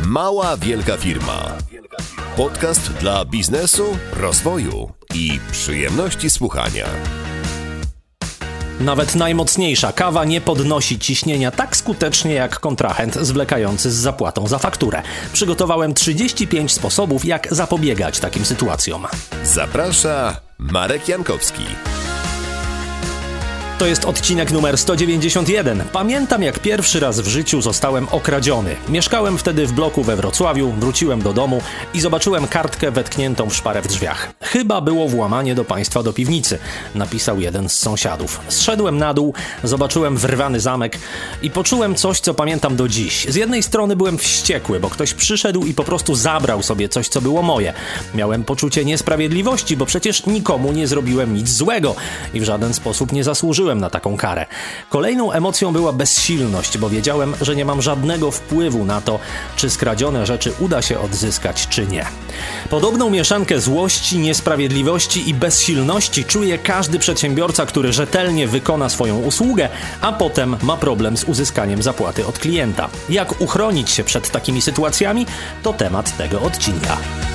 Mała Wielka Firma. Podcast dla biznesu, rozwoju i przyjemności słuchania. Nawet najmocniejsza kawa nie podnosi ciśnienia tak skutecznie jak kontrahent zwlekający z zapłatą za fakturę. Przygotowałem 35 sposobów, jak zapobiegać takim sytuacjom. Zaprasza Marek Jankowski. To jest odcinek numer 191. Pamiętam, jak pierwszy raz w życiu zostałem okradziony. Mieszkałem wtedy w bloku we Wrocławiu, wróciłem do domu i zobaczyłem kartkę wetkniętą w szparę w drzwiach. Chyba było włamanie do państwa do piwnicy, napisał jeden z sąsiadów. Zszedłem na dół, zobaczyłem wyrwany zamek i poczułem coś, co pamiętam do dziś. Z jednej strony byłem wściekły, bo ktoś przyszedł i po prostu zabrał sobie coś, co było moje. Miałem poczucie niesprawiedliwości, bo przecież nikomu nie zrobiłem nic złego i w żaden sposób nie zasłużyłem na taką karę. Kolejną emocją była bezsilność, bo wiedziałem, że nie mam żadnego wpływu na to, czy skradzione rzeczy uda się odzyskać, czy nie. Podobną mieszankę złości, niesprawiedliwości i bezsilności czuje każdy przedsiębiorca, który rzetelnie wykona swoją usługę, a potem ma problem z uzyskaniem zapłaty od klienta. Jak uchronić się przed takimi sytuacjami? To temat tego odcinka.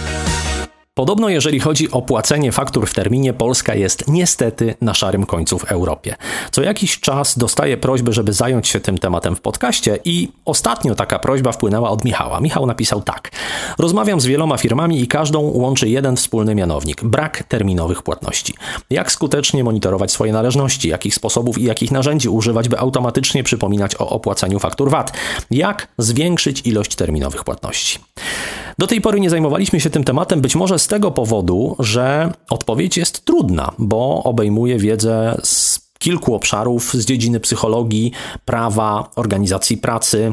Podobno jeżeli chodzi o płacenie faktur w terminie, Polska jest niestety na szarym końcu w Europie. Co jakiś czas dostaję prośbę, żeby zająć się tym tematem w podcaście i ostatnio taka prośba wpłynęła od Michała. Michał napisał tak. Rozmawiam z wieloma firmami i każdą łączy jeden wspólny mianownik. Brak terminowych płatności. Jak skutecznie monitorować swoje należności? Jakich sposobów i jakich narzędzi używać, by automatycznie przypominać o opłacaniu faktur VAT? Jak zwiększyć ilość terminowych płatności? Do tej pory nie zajmowaliśmy się tym tematem, być może z tego powodu, że odpowiedź jest trudna, bo obejmuje wiedzę z kilku obszarów z dziedziny psychologii, prawa, organizacji pracy,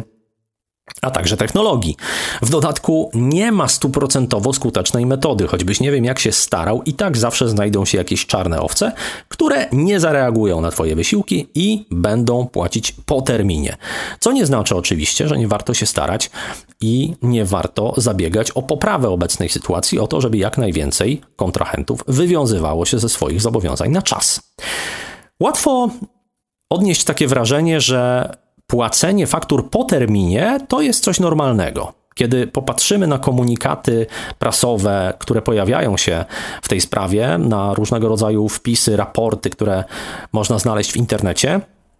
a także technologii. W dodatku nie ma 100% skutecznej metody, choćbyś nie wiem jak się starał, i tak zawsze znajdą się jakieś czarne owce, które nie zareagują na twoje wysiłki i będą płacić po terminie. Co nie znaczy oczywiście, że nie warto się starać i nie warto zabiegać o poprawę obecnej sytuacji, o to, żeby jak najwięcej kontrahentów wywiązywało się ze swoich zobowiązań na czas. Łatwo odnieść takie wrażenie, że płacenie faktur po terminie to jest coś normalnego. Kiedy popatrzymy na komunikaty prasowe, które pojawiają się w tej sprawie, na różnego rodzaju wpisy, raporty, które można znaleźć w internecie,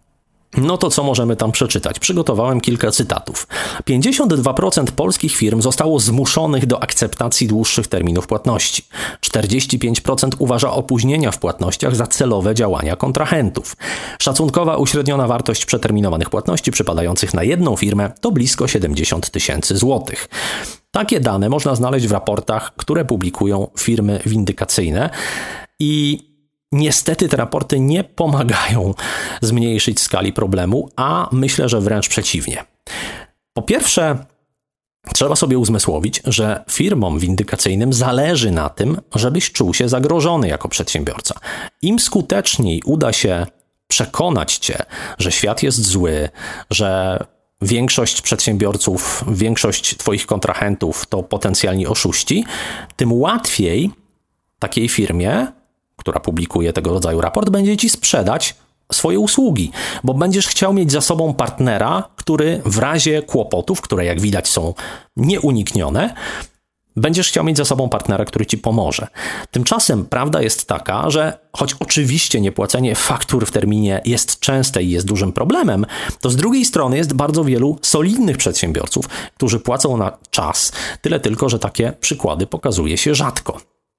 no to co możemy tam przeczytać? Przygotowałem kilka cytatów. 52% polskich firm zostało zmuszonych do akceptacji dłuższych terminów płatności. 45% uważa opóźnienia w płatnościach za celowe działania kontrahentów. Szacunkowa uśredniona wartość przeterminowanych płatności przypadających na jedną firmę to blisko 70 000 złotych. Takie dane można znaleźć w raportach, które publikują firmy windykacyjne i niestety te raporty nie pomagają zmniejszyć skali problemu, a myślę, że wręcz przeciwnie. Po pierwsze, trzeba sobie uzmysłowić, że firmom windykacyjnym zależy na tym, żebyś czuł się zagrożony jako przedsiębiorca. Im skuteczniej uda się przekonać cię, że świat jest zły, że większość przedsiębiorców, większość twoich kontrahentów to potencjalni oszuści, tym łatwiej takiej firmie, która publikuje tego rodzaju raport, będzie ci sprzedać swoje usługi, bo będziesz chciał mieć za sobą partnera, który w razie kłopotów, które jak widać są nieuniknione, będziesz chciał mieć za sobą partnera, który ci pomoże. Tymczasem prawda jest taka, że choć oczywiście niepłacenie faktur w terminie jest częste i jest dużym problemem, to z drugiej strony jest bardzo wielu solidnych przedsiębiorców, którzy płacą na czas, tyle tylko, że takie przykłady pokazuje się rzadko.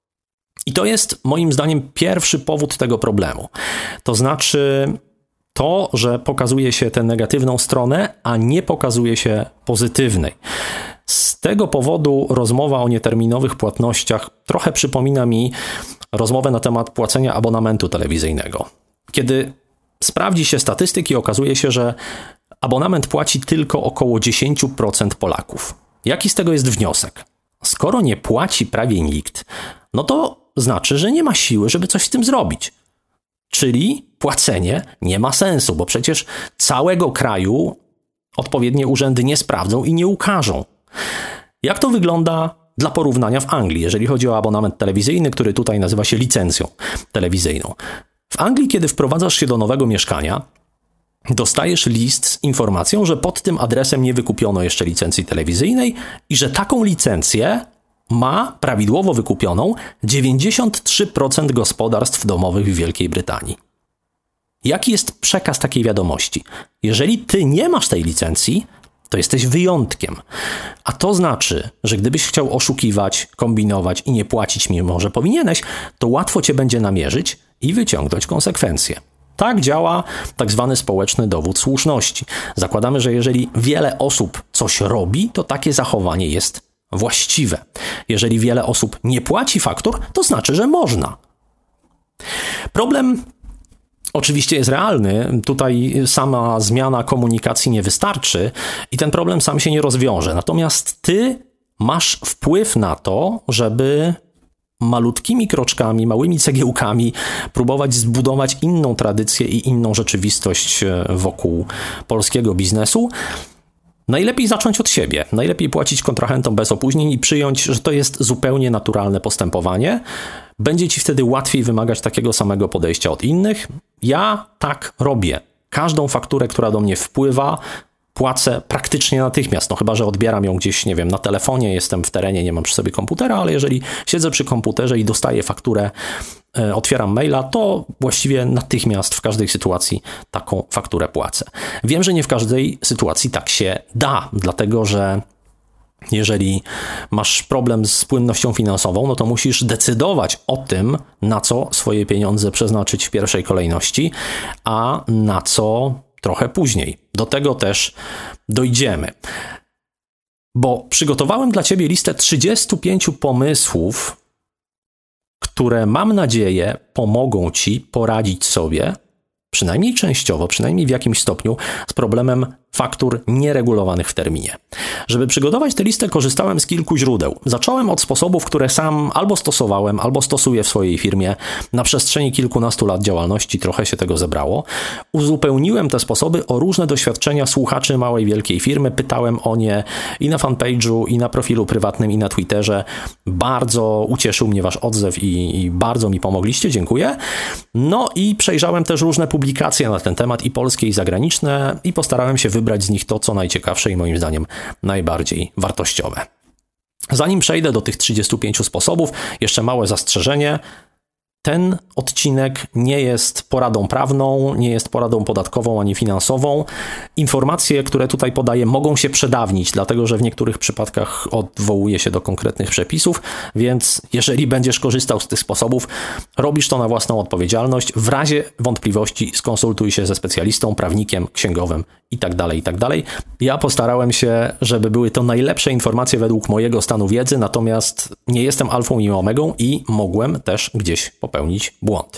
I to jest moim zdaniem pierwszy powód tego problemu. To znaczy to, że pokazuje się tę negatywną stronę, a nie pokazuje się pozytywnej. Z tego powodu rozmowa o nieterminowych płatnościach trochę przypomina mi rozmowę na temat płacenia abonamentu telewizyjnego. Kiedy sprawdzi się statystyki, okazuje się, że abonament płaci tylko około 10% Polaków. Jaki z tego jest wniosek? Skoro nie płaci prawie nikt, no to znaczy, że nie ma siły, żeby coś z tym zrobić. Czyli płacenie nie ma sensu, bo przecież całego kraju odpowiednie urzędy nie sprawdzą i nie ukażą. Jak to wygląda dla porównania w Anglii, jeżeli chodzi o abonament telewizyjny, który tutaj nazywa się licencją telewizyjną? W Anglii, kiedy wprowadzasz się do nowego mieszkania, dostajesz list z informacją, że pod tym adresem nie wykupiono jeszcze licencji telewizyjnej i że taką licencję ma prawidłowo wykupioną 93% gospodarstw domowych w Wielkiej Brytanii. Jaki jest przekaz takiej wiadomości? Jeżeli ty nie masz tej licencji, to jesteś wyjątkiem. A to znaczy, że gdybyś chciał oszukiwać, kombinować i nie płacić mimo, że powinieneś, to łatwo cię będzie namierzyć i wyciągnąć konsekwencje. Tak działa tak zwany społeczny dowód słuszności. Zakładamy, że jeżeli wiele osób coś robi, to takie zachowanie jest właściwe. Jeżeli wiele osób nie płaci faktur, to znaczy, że można. Problem oczywiście jest realny. Tutaj sama zmiana komunikacji nie wystarczy i ten problem sam się nie rozwiąże. Natomiast ty masz wpływ na to, żeby malutkimi kroczkami, małymi cegiełkami próbować zbudować inną tradycję i inną rzeczywistość wokół polskiego biznesu. Najlepiej zacząć od siebie. Najlepiej płacić kontrahentom bez opóźnień i przyjąć, że to jest zupełnie naturalne postępowanie. Będzie ci wtedy łatwiej wymagać takiego samego podejścia od innych. Ja tak robię. Każdą fakturę, która do mnie wpływa, płacę praktycznie natychmiast. No chyba że odbieram ją gdzieś, nie wiem, na telefonie, jestem w terenie, nie mam przy sobie komputera, ale jeżeli siedzę przy komputerze i dostaję fakturę, otwieram maila, to właściwie natychmiast w każdej sytuacji taką fakturę płacę. Wiem, że nie w każdej sytuacji tak się da, dlatego że jeżeli masz problem z płynnością finansową, no to musisz decydować o tym, na co swoje pieniądze przeznaczyć w pierwszej kolejności, a na co trochę później. Do tego też dojdziemy. Bo przygotowałem dla ciebie listę 35 pomysłów, które mam nadzieję pomogą ci poradzić sobie, przynajmniej częściowo, przynajmniej w jakimś stopniu, z problemem faktur nieregulowanych w terminie. Żeby przygotować tę listę, korzystałem z kilku źródeł. Zacząłem od sposobów, które sam albo stosowałem, albo stosuję w swojej firmie. Na przestrzeni kilkunastu lat działalności trochę się tego zebrało. Uzupełniłem te sposoby o różne doświadczenia słuchaczy małej, wielkiej firmy. Pytałem o nie i na fanpage'u, i na profilu prywatnym, i na Twitterze. Bardzo ucieszył mnie wasz odzew i bardzo mi pomogliście. Dziękuję. No i przejrzałem też różne publikacje na ten temat, i polskie, i zagraniczne, i postarałem się wybrać z nich to, co najciekawsze i moim zdaniem najbardziej wartościowe. Zanim przejdę do tych 35 sposobów, jeszcze małe zastrzeżenie. Ten odcinek nie jest poradą prawną, nie jest poradą podatkową ani finansową. Informacje, które tutaj podaję, mogą się przedawnić, dlatego że w niektórych przypadkach odwołuję się do konkretnych przepisów, więc jeżeli będziesz korzystał z tych sposobów, robisz to na własną odpowiedzialność. W razie wątpliwości skonsultuj się ze specjalistą, prawnikiem, księgowym itd., itd. Ja postarałem się, żeby były to najlepsze informacje według mojego stanu wiedzy, natomiast nie jestem alfą i omegą i mogłem też gdzieś popełnić błąd.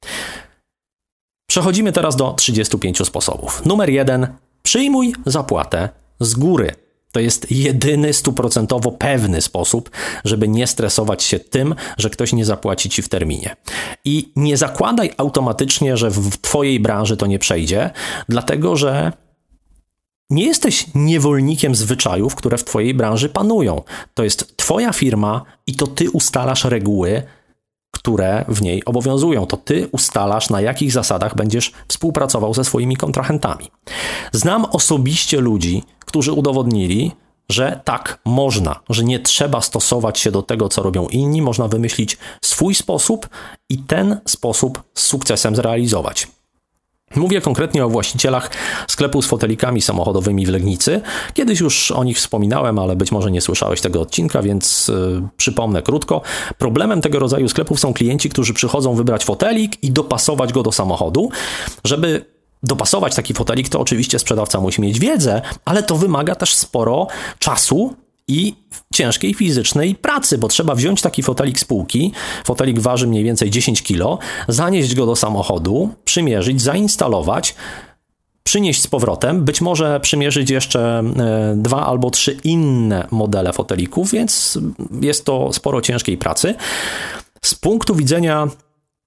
Przechodzimy teraz do 35 sposobów. Numer 1. Przyjmuj zapłatę z góry. To jest jedyny 100% pewny sposób, żeby nie stresować się tym, że ktoś nie zapłaci ci w terminie. I nie zakładaj automatycznie, że w twojej branży to nie przejdzie, dlatego że nie jesteś niewolnikiem zwyczajów, które w twojej branży panują. To jest twoja firma i to ty ustalasz reguły, które w niej obowiązują. To ty ustalasz, na jakich zasadach będziesz współpracował ze swoimi kontrahentami. Znam osobiście ludzi, którzy udowodnili, że tak można, że nie trzeba stosować się do tego, co robią inni, można wymyślić swój sposób i ten sposób z sukcesem zrealizować. Mówię konkretnie o właścicielach sklepu z fotelikami samochodowymi w Legnicy. Kiedyś już o nich wspominałem, ale być może nie słyszałeś tego odcinka, więc przypomnę krótko. Problemem tego rodzaju sklepów są klienci, którzy przychodzą wybrać fotelik i dopasować go do samochodu. Żeby dopasować taki fotelik, to oczywiście sprzedawca musi mieć wiedzę, ale to wymaga też sporo czasu i ciężkiej fizycznej pracy, bo trzeba wziąć taki fotelik z półki, fotelik waży mniej więcej 10 kg, zanieść go do samochodu, przymierzyć, zainstalować, przynieść z powrotem, być może przymierzyć jeszcze 2 albo 3 inne modele fotelików, więc jest to sporo ciężkiej pracy. Z punktu widzenia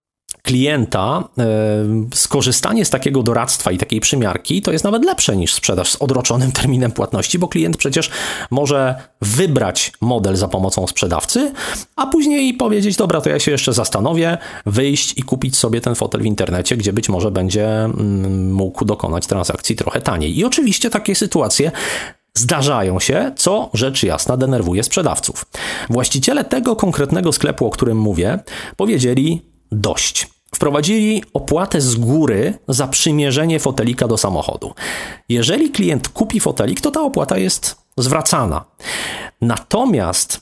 klienta skorzystanie z takiego doradztwa i takiej przymiarki to jest nawet lepsze niż sprzedaż z odroczonym terminem płatności, bo klient przecież może wybrać model za pomocą sprzedawcy, a później powiedzieć, dobra, to ja się jeszcze zastanowię, wyjść i kupić sobie ten fotel w internecie, gdzie być może będzie mógł dokonać transakcji trochę taniej. I oczywiście takie sytuacje zdarzają się, co rzecz jasna denerwuje sprzedawców. Właściciele tego konkretnego sklepu, o którym mówię, powiedzieli dość. Wprowadzili opłatę z góry za przymierzenie fotelika do samochodu. Jeżeli klient kupi fotelik, to ta opłata jest zwracana. Natomiast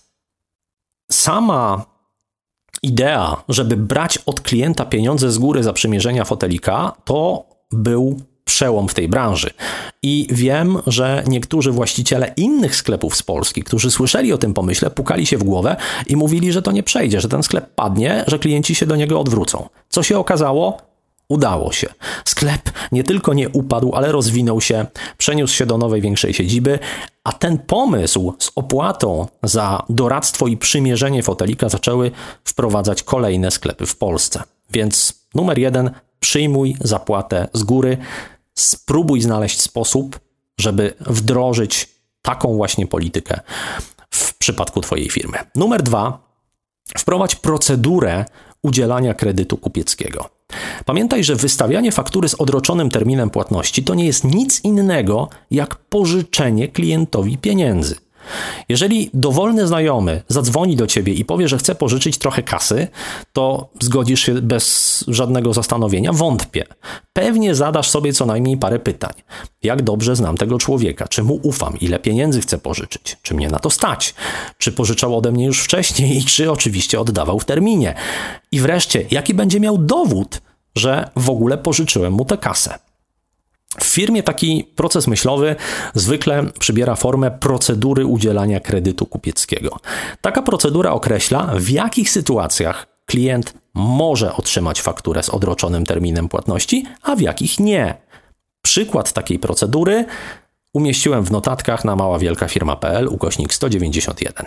sama idea, żeby brać od klienta pieniądze z góry za przymierzenia fotelika, to był przełom w tej branży. I wiem, że niektórzy właściciele innych sklepów z Polski, którzy słyszeli o tym pomyśle, pukali się w głowę i mówili, że to nie przejdzie, że ten sklep padnie, że klienci się do niego odwrócą. Co się okazało? Udało się. Sklep nie tylko nie upadł, ale rozwinął się, przeniósł się do nowej, większej siedziby, a ten pomysł z opłatą za doradztwo i przymierzenie fotelika zaczęły wprowadzać kolejne sklepy w Polsce. Więc numer 1, przyjmuj zapłatę z góry, spróbuj znaleźć sposób, żeby wdrożyć taką właśnie politykę w przypadku twojej firmy. Numer 2, wprowadź procedurę udzielania kredytu kupieckiego. Pamiętaj, że wystawianie faktury z odroczonym terminem płatności to nie jest nic innego jak pożyczenie klientowi pieniędzy. Jeżeli dowolny znajomy zadzwoni do ciebie i powie, że chce pożyczyć trochę kasy, to zgodzisz się bez żadnego zastanowienia? Wątpię. Pewnie zadasz sobie co najmniej parę pytań. Jak dobrze znam tego człowieka? Czy mu ufam? Ile pieniędzy chcę pożyczyć? Czy mnie na to stać? Czy pożyczał ode mnie już wcześniej? I czy oczywiście oddawał w terminie? I wreszcie, jaki będzie miał dowód, że w ogóle pożyczyłem mu tę kasę? W firmie taki proces myślowy zwykle przybiera formę procedury udzielania kredytu kupieckiego. Taka procedura określa, w jakich sytuacjach klient może otrzymać fakturę z odroczonym terminem płatności, a w jakich nie. Przykład takiej procedury umieściłem w notatkach na maławielkafirma.pl /191.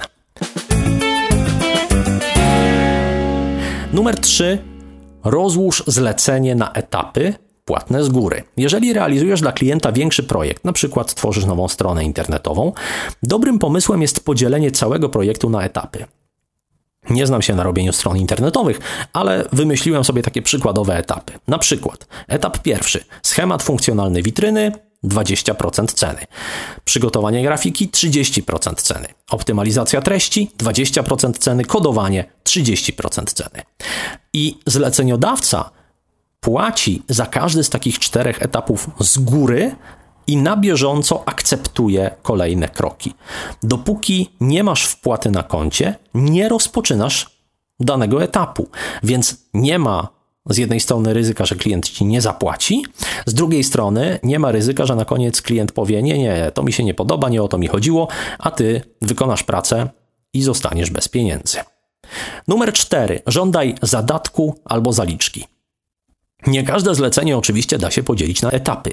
Numer 3. Rozłóż zlecenie na etapy płatne z góry. Jeżeli realizujesz dla klienta większy projekt, na przykład tworzysz nową stronę internetową, dobrym pomysłem jest podzielenie całego projektu na etapy. Nie znam się na robieniu stron internetowych, ale wymyśliłem sobie takie przykładowe etapy. Na przykład etap pierwszy. Schemat funkcjonalny witryny, 20% ceny. Przygotowanie grafiki, 30% ceny. Optymalizacja treści, 20% ceny. Kodowanie, 30% ceny. I zleceniodawca płaci za każdy z takich 4 etapów z góry i na bieżąco akceptuje kolejne kroki. Dopóki nie masz wpłaty na koncie, nie rozpoczynasz danego etapu, więc nie ma z jednej strony ryzyka, że klient ci nie zapłaci, z drugiej strony nie ma ryzyka, że na koniec klient powie, nie, to mi się nie podoba, nie o to mi chodziło, a ty wykonasz pracę i zostaniesz bez pieniędzy. Numer 4. Żądaj zadatku albo zaliczki. Nie każde zlecenie oczywiście da się podzielić na etapy.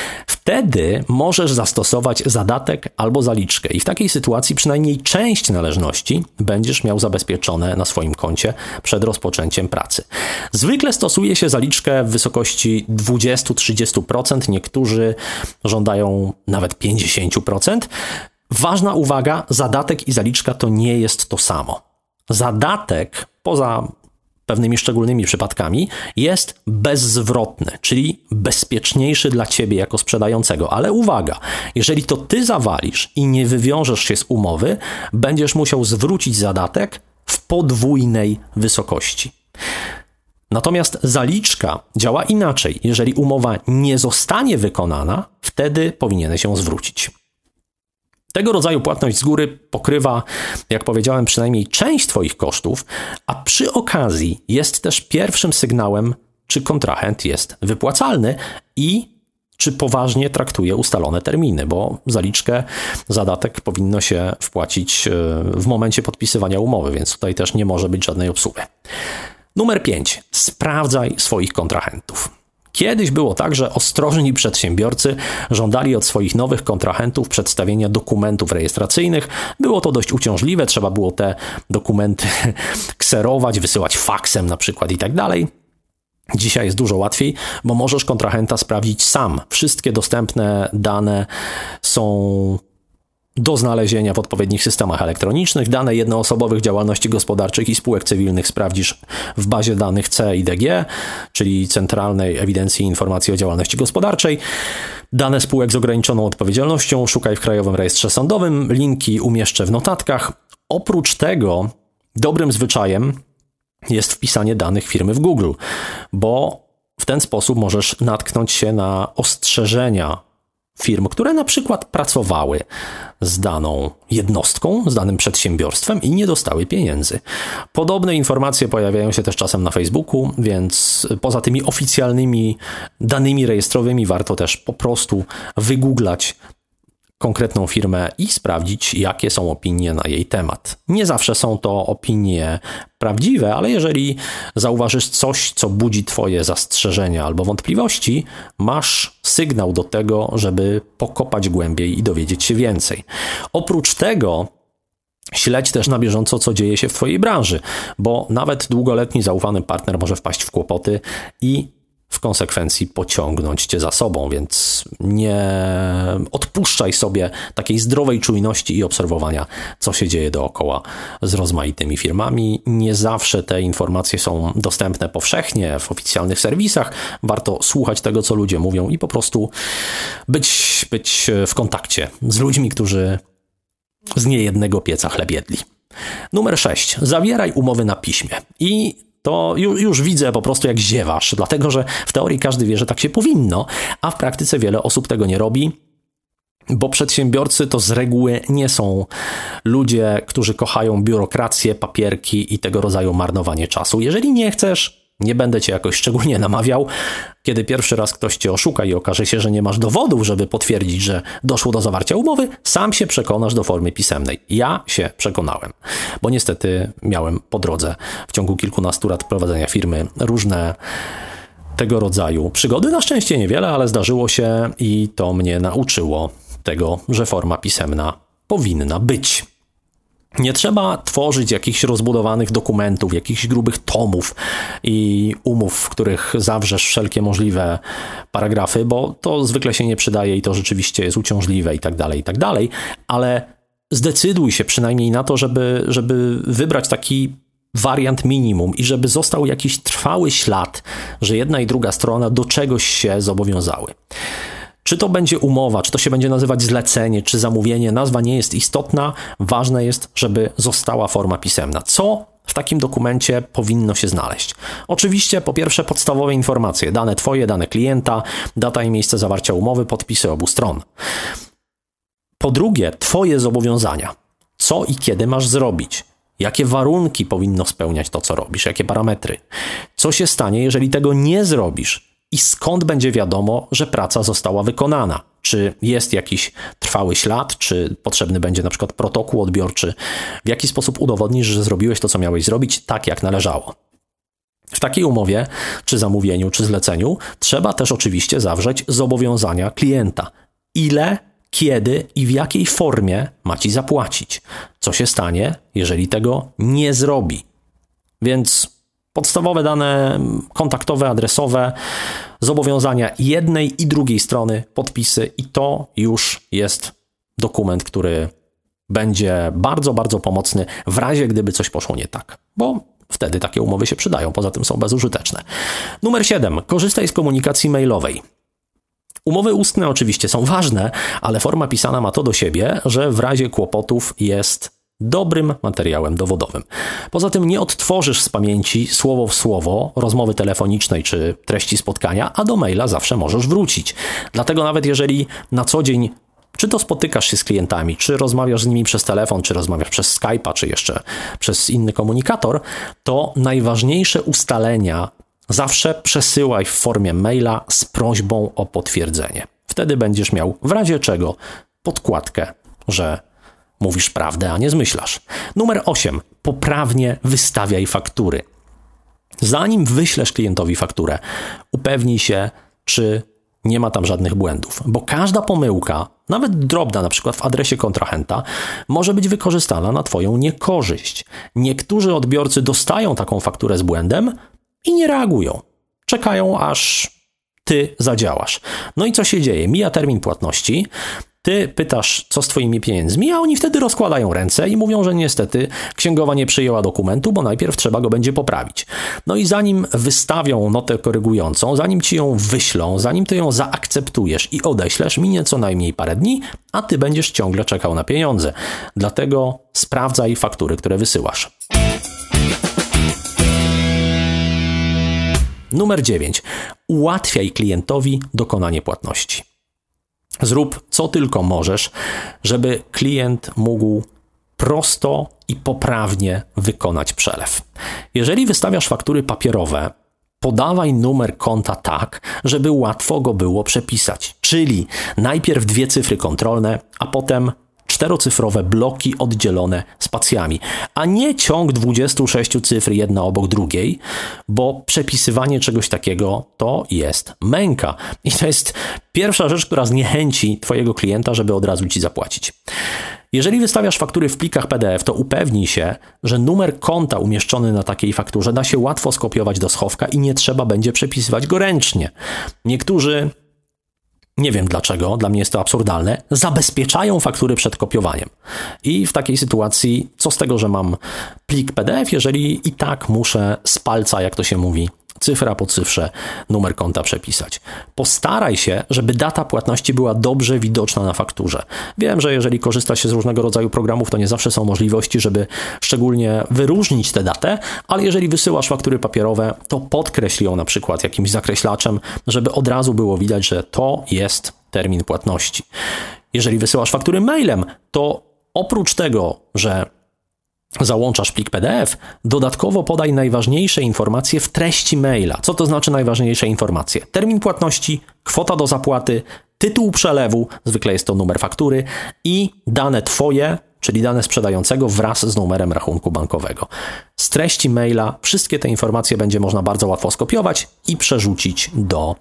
Wtedy możesz zastosować zadatek albo zaliczkę i w takiej sytuacji przynajmniej część należności będziesz miał zabezpieczone na swoim koncie przed rozpoczęciem pracy. Zwykle stosuje się zaliczkę w wysokości 20-30%, niektórzy żądają nawet 50%. Ważna uwaga, zadatek i zaliczka to nie jest to samo. Zadatek, poza pewnymi szczególnymi przypadkami, jest bezzwrotny, czyli bezpieczniejszy dla ciebie jako sprzedającego. Ale uwaga, jeżeli to ty zawalisz i nie wywiążesz się z umowy, będziesz musiał zwrócić zadatek w podwójnej wysokości. Natomiast zaliczka działa inaczej. Jeżeli umowa nie zostanie wykonana, wtedy powinieneś ją zwrócić. Tego rodzaju płatność z góry pokrywa, jak powiedziałem, przynajmniej część twoich kosztów, a przy okazji jest też pierwszym sygnałem, czy kontrahent jest wypłacalny i czy poważnie traktuje ustalone terminy, bo zaliczkę, zadatek powinno się wpłacić w momencie podpisywania umowy, więc tutaj też nie może być żadnej obsuwy. Numer 5. Sprawdzaj swoich kontrahentów. Kiedyś było tak, że ostrożni przedsiębiorcy żądali od swoich nowych kontrahentów przedstawienia dokumentów rejestracyjnych. Było to dość uciążliwe, trzeba było te dokumenty kserować, wysyłać faksem na przykład i tak dalej. Dzisiaj jest dużo łatwiej, bo możesz kontrahenta sprawdzić sam. Wszystkie dostępne dane są do znalezienia w odpowiednich systemach elektronicznych. Dane jednoosobowych działalności gospodarczych i spółek cywilnych sprawdzisz w bazie danych CEIDG, czyli Centralnej Ewidencji i Informacji o Działalności Gospodarczej. Dane spółek z ograniczoną odpowiedzialnością szukaj w Krajowym Rejestrze Sądowym. Linki umieszczę w notatkach. Oprócz tego dobrym zwyczajem jest wpisanie danych firmy w Google, bo w ten sposób możesz natknąć się na ostrzeżenia firm, które na przykład pracowały z daną jednostką, z danym przedsiębiorstwem i nie dostały pieniędzy. Podobne informacje pojawiają się też czasem na Facebooku, więc poza tymi oficjalnymi danymi rejestrowymi warto też po prostu wygooglać konkretną firmę i sprawdzić, jakie są opinie na jej temat. Nie zawsze są to opinie prawdziwe, ale jeżeli zauważysz coś, co budzi twoje zastrzeżenia albo wątpliwości, masz sygnał do tego, żeby pokopać głębiej i dowiedzieć się więcej. Oprócz tego śledź też na bieżąco, co dzieje się w twojej branży, bo nawet długoletni zaufany partner może wpaść w kłopoty i w konsekwencji pociągnąć cię za sobą, więc nie odpuszczaj sobie takiej zdrowej czujności i obserwowania, co się dzieje dookoła z rozmaitymi firmami. Nie zawsze te informacje są dostępne powszechnie w oficjalnych serwisach. Warto słuchać tego, co ludzie mówią i po prostu być w kontakcie z ludźmi, którzy z niejednego pieca chleb jedli. Numer 6. Zawieraj umowy na piśmie. I to już widzę po prostu, jak ziewasz, dlatego że w teorii każdy wie, że tak się powinno, a w praktyce wiele osób tego nie robi, bo przedsiębiorcy to z reguły nie są ludzie, którzy kochają biurokrację, papierki i tego rodzaju marnowanie czasu. Jeżeli nie chcesz, nie będę cię jakoś szczególnie namawiał. Kiedy pierwszy raz ktoś cię oszuka i okaże się, że nie masz dowodów, żeby potwierdzić, że doszło do zawarcia umowy, sam się przekonasz do formy pisemnej. Ja się przekonałem, bo niestety miałem po drodze w ciągu kilkunastu lat prowadzenia firmy różne tego rodzaju przygody. Na szczęście niewiele, ale zdarzyło się i to mnie nauczyło tego, że forma pisemna powinna być. Nie trzeba tworzyć jakichś rozbudowanych dokumentów, jakichś grubych tomów i umów, w których zawrzesz wszelkie możliwe paragrafy, bo to zwykle się nie przydaje i to rzeczywiście jest uciążliwe i tak dalej, ale zdecyduj się przynajmniej na to, żeby wybrać taki wariant minimum i żeby został jakiś trwały ślad, że jedna i druga strona do czegoś się zobowiązały. Czy to będzie umowa, czy to się będzie nazywać zlecenie, czy zamówienie, nazwa nie jest istotna. Ważne jest, żeby została forma pisemna. Co w takim dokumencie powinno się znaleźć? Oczywiście po pierwsze podstawowe informacje, dane twoje, dane klienta, data i miejsce zawarcia umowy, podpisy obu stron. Po drugie, twoje zobowiązania. Co i kiedy masz zrobić? Jakie warunki powinno spełniać to, co robisz? Jakie parametry? Co się stanie, jeżeli tego nie zrobisz? I skąd będzie wiadomo, że praca została wykonana? Czy jest jakiś trwały ślad? Czy potrzebny będzie na przykład protokół odbiorczy? W jaki sposób udowodnisz, że zrobiłeś to, co miałeś zrobić, tak jak należało? W takiej umowie, czy zamówieniu, czy zleceniu trzeba też oczywiście zawrzeć zobowiązania klienta. Ile, kiedy i w jakiej formie ma ci zapłacić? Co się stanie, jeżeli tego nie zrobi? Więc podstawowe dane kontaktowe, adresowe, zobowiązania jednej i drugiej strony, podpisy i to już jest dokument, który będzie bardzo, bardzo pomocny w razie, gdyby coś poszło nie tak, bo wtedy takie umowy się przydają, poza tym są bezużyteczne. Numer 7. Korzystaj z komunikacji mailowej. Umowy ustne oczywiście są ważne, ale forma pisana ma to do siebie, że w razie kłopotów jest dobrym materiałem dowodowym. Poza tym nie odtworzysz z pamięci słowo w słowo rozmowy telefonicznej czy treści spotkania, a do maila zawsze możesz wrócić. Dlatego nawet jeżeli na co dzień czy to spotykasz się z klientami, czy rozmawiasz z nimi przez telefon, czy rozmawiasz przez Skype'a, czy jeszcze przez inny komunikator, to najważniejsze ustalenia zawsze przesyłaj w formie maila z prośbą o potwierdzenie. Wtedy będziesz miał w razie czego podkładkę, że mówisz prawdę, a nie zmyślasz. Numer 8. Poprawnie wystawiaj faktury. Zanim wyślesz klientowi fakturę, upewnij się, czy nie ma tam żadnych błędów, bo każda pomyłka, nawet drobna, na przykład w adresie kontrahenta, może być wykorzystana na twoją niekorzyść. Niektórzy odbiorcy dostają taką fakturę z błędem i nie reagują. czekają, aż ty zadziałasz. No i co się dzieje? Mija termin płatności, ty pytasz, co z twoimi pieniędzmi, a oni wtedy rozkładają ręce i mówią, że niestety księgowa nie przyjęła dokumentu, bo najpierw trzeba go będzie poprawić. No i zanim wystawią notę korygującą, zanim ci ją wyślą, zanim ty ją zaakceptujesz i odeślesz, minie co najmniej parę dni, a ty będziesz ciągle czekał na pieniądze. Dlatego sprawdzaj faktury, które wysyłasz. Numer 9. Ułatwiaj klientowi dokonanie płatności. Zrób co tylko możesz, żeby klient mógł prosto i poprawnie wykonać przelew. Jeżeli wystawiasz faktury papierowe, podawaj numer konta tak, żeby łatwo go było przepisać. Czyli najpierw 2 cyfry kontrolne, a potem 4-cyfrowe bloki oddzielone spacjami, a nie ciąg 26 cyfr jedna obok drugiej, bo przepisywanie czegoś takiego to jest męka. I to jest pierwsza rzecz, która zniechęci twojego klienta, żeby od razu ci zapłacić. Jeżeli wystawiasz faktury w plikach PDF, to upewnij się, że numer konta umieszczony na takiej fakturze da się łatwo skopiować do schowka i nie trzeba będzie przepisywać go ręcznie. Niektórzy, nie wiem dlaczego, dla mnie jest to absurdalne, zabezpieczają faktury przed kopiowaniem. I w takiej sytuacji, co z tego, że mam plik PDF, jeżeli i tak muszę z palca, jak to się mówi, cyfra po cyfrze, numer konta przepisać. Postaraj się, żeby data płatności była dobrze widoczna na fakturze. Wiem, że jeżeli korzysta się z różnego rodzaju programów, to nie zawsze są możliwości, żeby szczególnie wyróżnić tę datę, ale jeżeli wysyłasz faktury papierowe, to podkreśl ją na przykład jakimś zakreślaczem, żeby od razu było widać, że to jest termin płatności. Jeżeli wysyłasz faktury mailem, to oprócz tego, że załączasz plik PDF, dodatkowo podaj najważniejsze informacje w treści maila. Co to znaczy najważniejsze informacje? Termin płatności, kwota do zapłaty, tytuł przelewu, zwykle jest to numer faktury i dane twoje, czyli dane sprzedającego wraz z numerem rachunku bankowego. Z treści maila wszystkie te informacje będzie można bardzo łatwo skopiować i przerzucić do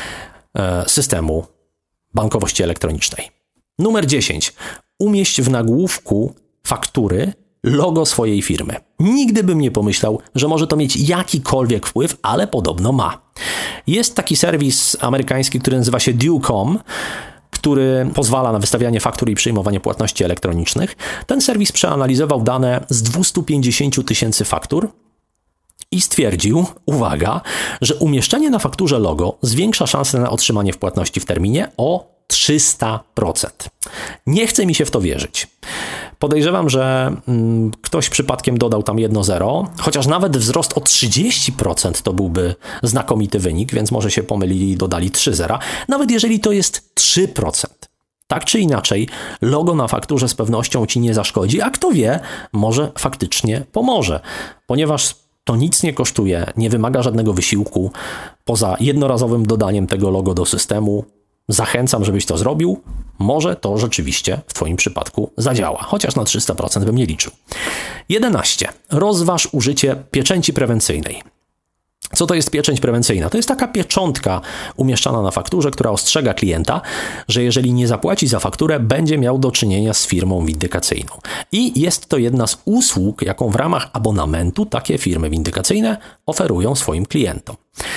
systemu bankowości elektronicznej. Numer 10. Umieść w nagłówku faktury logo swojej firmy. Nigdy bym nie pomyślał, że może to mieć jakikolwiek wpływ, ale podobno ma. Jest taki serwis amerykański, który nazywa się Due.com, który pozwala na wystawianie faktur i przyjmowanie płatności elektronicznych. Ten serwis przeanalizował dane z 250 000 faktur i stwierdził, uwaga, że umieszczenie na fakturze logo zwiększa szanse na otrzymanie wpłatności w terminie o 300%. Nie chce mi się w to wierzyć. Podejrzewam, że ktoś przypadkiem dodał tam 1 zero, chociaż nawet wzrost o 30% to byłby znakomity wynik, więc może się pomylili i dodali 3 zera. Nawet jeżeli to jest 3%. Tak czy inaczej, logo na fakturze z pewnością ci nie zaszkodzi, a kto wie, może faktycznie pomoże, ponieważ to nic nie kosztuje, nie wymaga żadnego wysiłku. Poza jednorazowym dodaniem tego logo do systemu, zachęcam, żebyś to zrobił. Może to rzeczywiście w twoim przypadku zadziała, chociaż na 300% bym nie liczył. 11. Rozważ użycie pieczęci prewencyjnej. Co to jest pieczęć prewencyjna? To jest taka pieczątka umieszczana na fakturze, która ostrzega klienta, że jeżeli nie zapłaci za fakturę, będzie miał do czynienia z firmą windykacyjną. I jest to jedna z usług, jaką w ramach abonamentu takie firmy windykacyjne oferują swoim klientom.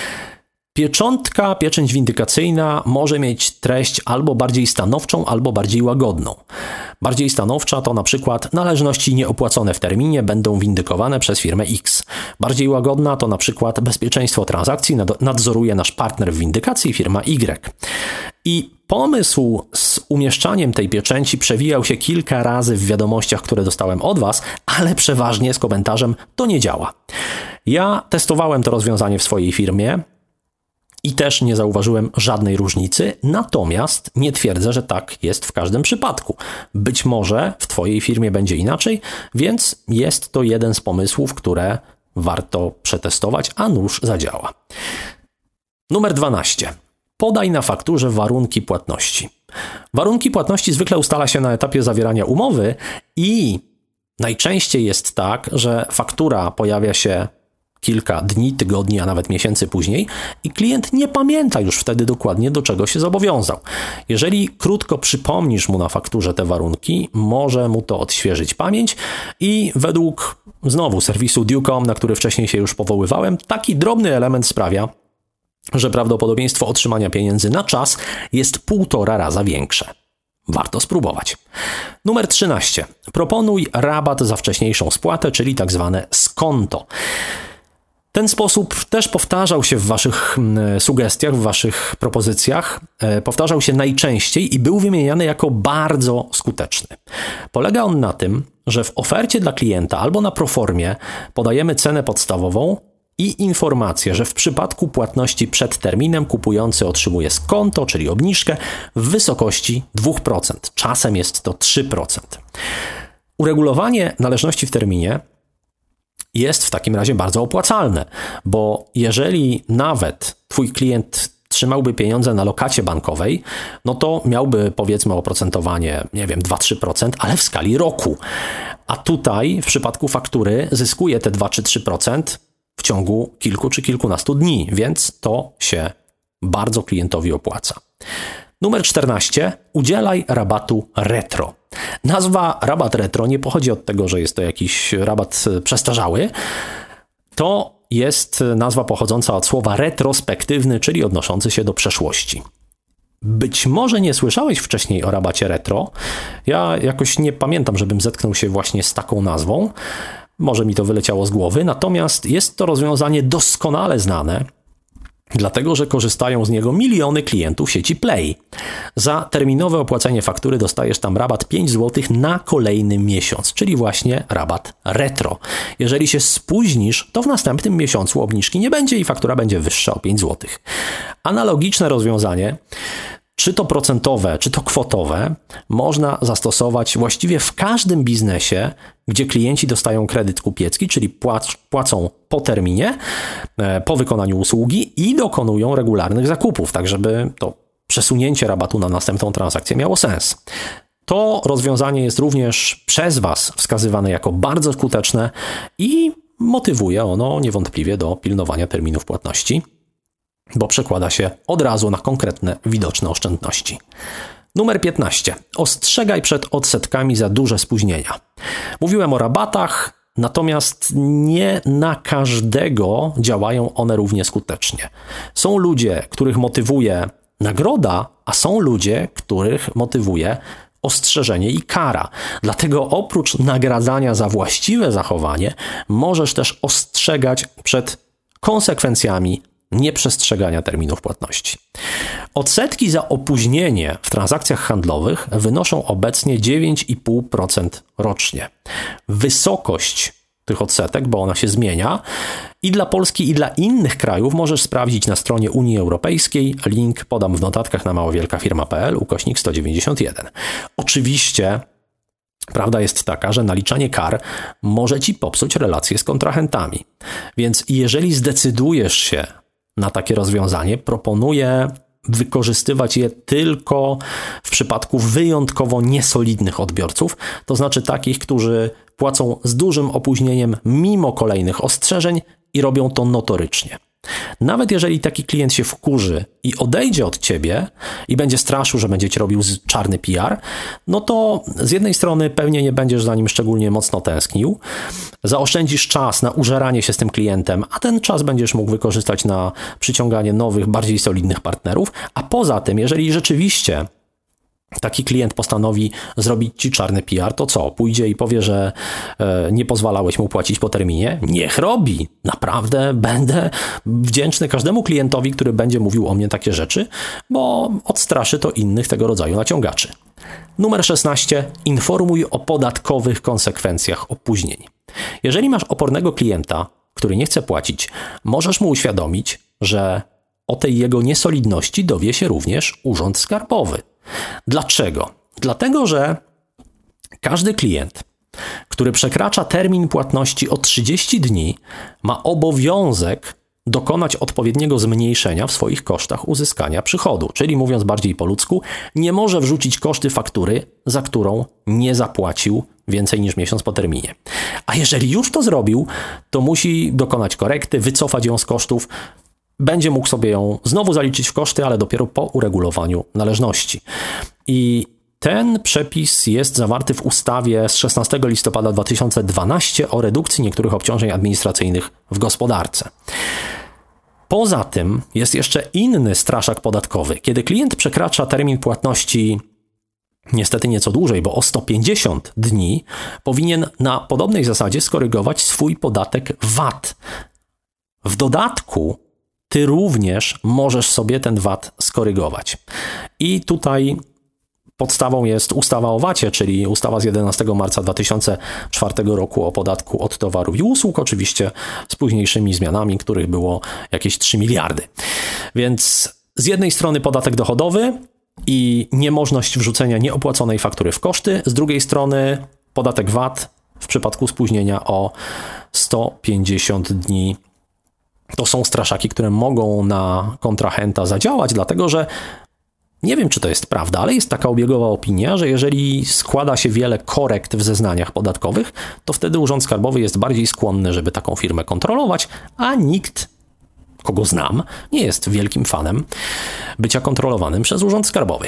Pieczęć windykacyjna może mieć treść albo bardziej stanowczą, albo bardziej łagodną. Bardziej stanowcza to na przykład należności nieopłacone w terminie będą windykowane przez firmę X. Bardziej łagodna to na przykład bezpieczeństwo transakcji nadzoruje nasz partner w windykacji, firma Y. I pomysł z umieszczaniem tej pieczęci przewijał się kilka razy w wiadomościach, które dostałem od Was, ale przeważnie z komentarzem to nie działa. Ja testowałem to rozwiązanie w swojej firmie i też nie zauważyłem żadnej różnicy, natomiast nie twierdzę, że tak jest w każdym przypadku. Być może w Twojej firmie będzie inaczej, więc jest to jeden z pomysłów, które warto przetestować, a nuż zadziała. Numer 12. Podaj na fakturze warunki płatności. Warunki płatności zwykle ustala się na etapie zawierania umowy i najczęściej jest tak, że faktura pojawia się kilka dni, tygodni, a nawet miesięcy później i klient nie pamięta już wtedy dokładnie, do czego się zobowiązał. Jeżeli krótko przypomnisz mu na fakturze te warunki, może mu to odświeżyć pamięć i według znowu serwisu Due.com, na który wcześniej się już powoływałem, taki drobny element sprawia, że prawdopodobieństwo otrzymania pieniędzy na czas jest 1,5 raza większe. Warto spróbować. Numer 13. Proponuj rabat za wcześniejszą spłatę, czyli tak zwane skonto. Ten sposób też powtarzał się w waszych sugestiach, w waszych propozycjach. Powtarzał się najczęściej i był wymieniany jako bardzo skuteczny. Polega on na tym, że w ofercie dla klienta albo na proformie podajemy cenę podstawową i informację, że w przypadku płatności przed terminem kupujący otrzymuje skonto, czyli obniżkę w wysokości 2%. Czasem jest to 3%. Uregulowanie należności w terminie jest w takim razie bardzo opłacalne, bo jeżeli nawet twój klient trzymałby pieniądze na lokacie bankowej, no to miałby powiedzmy oprocentowanie, 2-3%, ale w skali roku. A tutaj w przypadku faktury zyskuje te 2 czy 3% w ciągu kilku czy kilkunastu dni, więc to się bardzo klientowi opłaca. Numer 14. Udzielaj rabatu retro. Nazwa rabat retro nie pochodzi od tego, że jest to jakiś rabat przestarzały. To jest nazwa pochodząca od słowa retrospektywny, czyli odnoszący się do przeszłości. Być może nie słyszałeś wcześniej o rabacie retro. Ja jakoś nie pamiętam, żebym zetknął się właśnie z taką nazwą. Może mi to wyleciało z głowy, natomiast jest to rozwiązanie doskonale znane, dlatego że korzystają z niego miliony klientów sieci Play. Za terminowe opłacenie faktury dostajesz tam rabat 5 zł na kolejny miesiąc, czyli właśnie rabat retro. Jeżeli się spóźnisz, to w następnym miesiącu obniżki nie będzie i faktura będzie wyższa o 5 zł. Analogiczne rozwiązanie, czy to procentowe, czy to kwotowe, można zastosować właściwie w każdym biznesie, gdzie klienci dostają kredyt kupiecki, czyli płacą po terminie, po wykonaniu usługi i dokonują regularnych zakupów, tak żeby to przesunięcie rabatu na następną transakcję miało sens. To rozwiązanie jest również przez Was wskazywane jako bardzo skuteczne i motywuje ono niewątpliwie do pilnowania terminów płatności, bo przekłada się od razu na konkretne, widoczne oszczędności. Numer 15. Ostrzegaj przed odsetkami za duże spóźnienia. Mówiłem o rabatach, natomiast nie na każdego działają one równie skutecznie. Są ludzie, których motywuje nagroda, a są ludzie, których motywuje ostrzeżenie i kara. Dlatego oprócz nagradzania za właściwe zachowanie, możesz też ostrzegać przed konsekwencjami nieprzestrzegania terminów płatności. Odsetki za opóźnienie w transakcjach handlowych wynoszą obecnie 9,5% rocznie. Wysokość tych odsetek, bo ona się zmienia, i dla Polski, i dla innych krajów możesz sprawdzić na stronie Unii Europejskiej. Link podam w notatkach na małowielkafirma.pl /191. Oczywiście prawda jest taka, że naliczanie kar może Ci popsuć relacje z kontrahentami. Więc jeżeli zdecydujesz się na takie rozwiązanie, proponuję wykorzystywać je tylko w przypadku wyjątkowo niesolidnych odbiorców, to znaczy takich, którzy płacą z dużym opóźnieniem mimo kolejnych ostrzeżeń i robią to notorycznie. Nawet jeżeli taki klient się wkurzy i odejdzie od Ciebie i będzie straszył, że będzie Ci robił czarny PR, no to z jednej strony pewnie nie będziesz za nim szczególnie mocno tęsknił, zaoszczędzisz czas na użeranie się z tym klientem, a ten czas będziesz mógł wykorzystać na przyciąganie nowych, bardziej solidnych partnerów, a poza tym, jeżeli rzeczywiście taki klient postanowi zrobić Ci czarny PR, to co? Pójdzie i powie, że nie pozwalałeś mu płacić po terminie? Niech robi. Naprawdę będę wdzięczny każdemu klientowi, który będzie mówił o mnie takie rzeczy, bo odstraszy to innych tego rodzaju naciągaczy. Numer 16. Informuj o podatkowych konsekwencjach opóźnień. Jeżeli masz opornego klienta, który nie chce płacić, możesz mu uświadomić, że o tej jego niesolidności dowie się również Urząd Skarbowy. Dlaczego? Dlatego, że każdy klient, który przekracza termin płatności o 30 dni, ma obowiązek dokonać odpowiedniego zmniejszenia w swoich kosztach uzyskania przychodu. Czyli mówiąc bardziej po ludzku, nie może wrzucić koszty faktury, za którą nie zapłacił więcej niż miesiąc po terminie. A jeżeli już to zrobił, to musi dokonać korekty, wycofać ją z kosztów. Będzie mógł sobie ją znowu zaliczyć w koszty, ale dopiero po uregulowaniu należności. I ten przepis jest zawarty w ustawie z 16 listopada 2012 o redukcji niektórych obciążeń administracyjnych w gospodarce. Poza tym jest jeszcze inny straszak podatkowy. Kiedy klient przekracza termin płatności niestety nieco dłużej, bo o 150 dni, powinien na podobnej zasadzie skorygować swój podatek VAT. W dodatku ty również możesz sobie ten VAT skorygować. I tutaj podstawą jest ustawa o VAT-ie, czyli ustawa z 11 marca 2004 roku o podatku od towarów i usług, oczywiście z późniejszymi zmianami, których było jakieś 3 miliardy. Więc z jednej strony podatek dochodowy i niemożność wrzucenia nieopłaconej faktury w koszty, z drugiej strony podatek VAT w przypadku spóźnienia o 150 dni. To są straszaki, które mogą na kontrahenta zadziałać, dlatego że nie wiem, czy to jest prawda, ale jest taka obiegowa opinia, że jeżeli składa się wiele korekt w zeznaniach podatkowych, to wtedy Urząd Skarbowy jest bardziej skłonny, żeby taką firmę kontrolować, a nikt, kogo znam, nie jest wielkim fanem bycia kontrolowanym przez Urząd Skarbowy.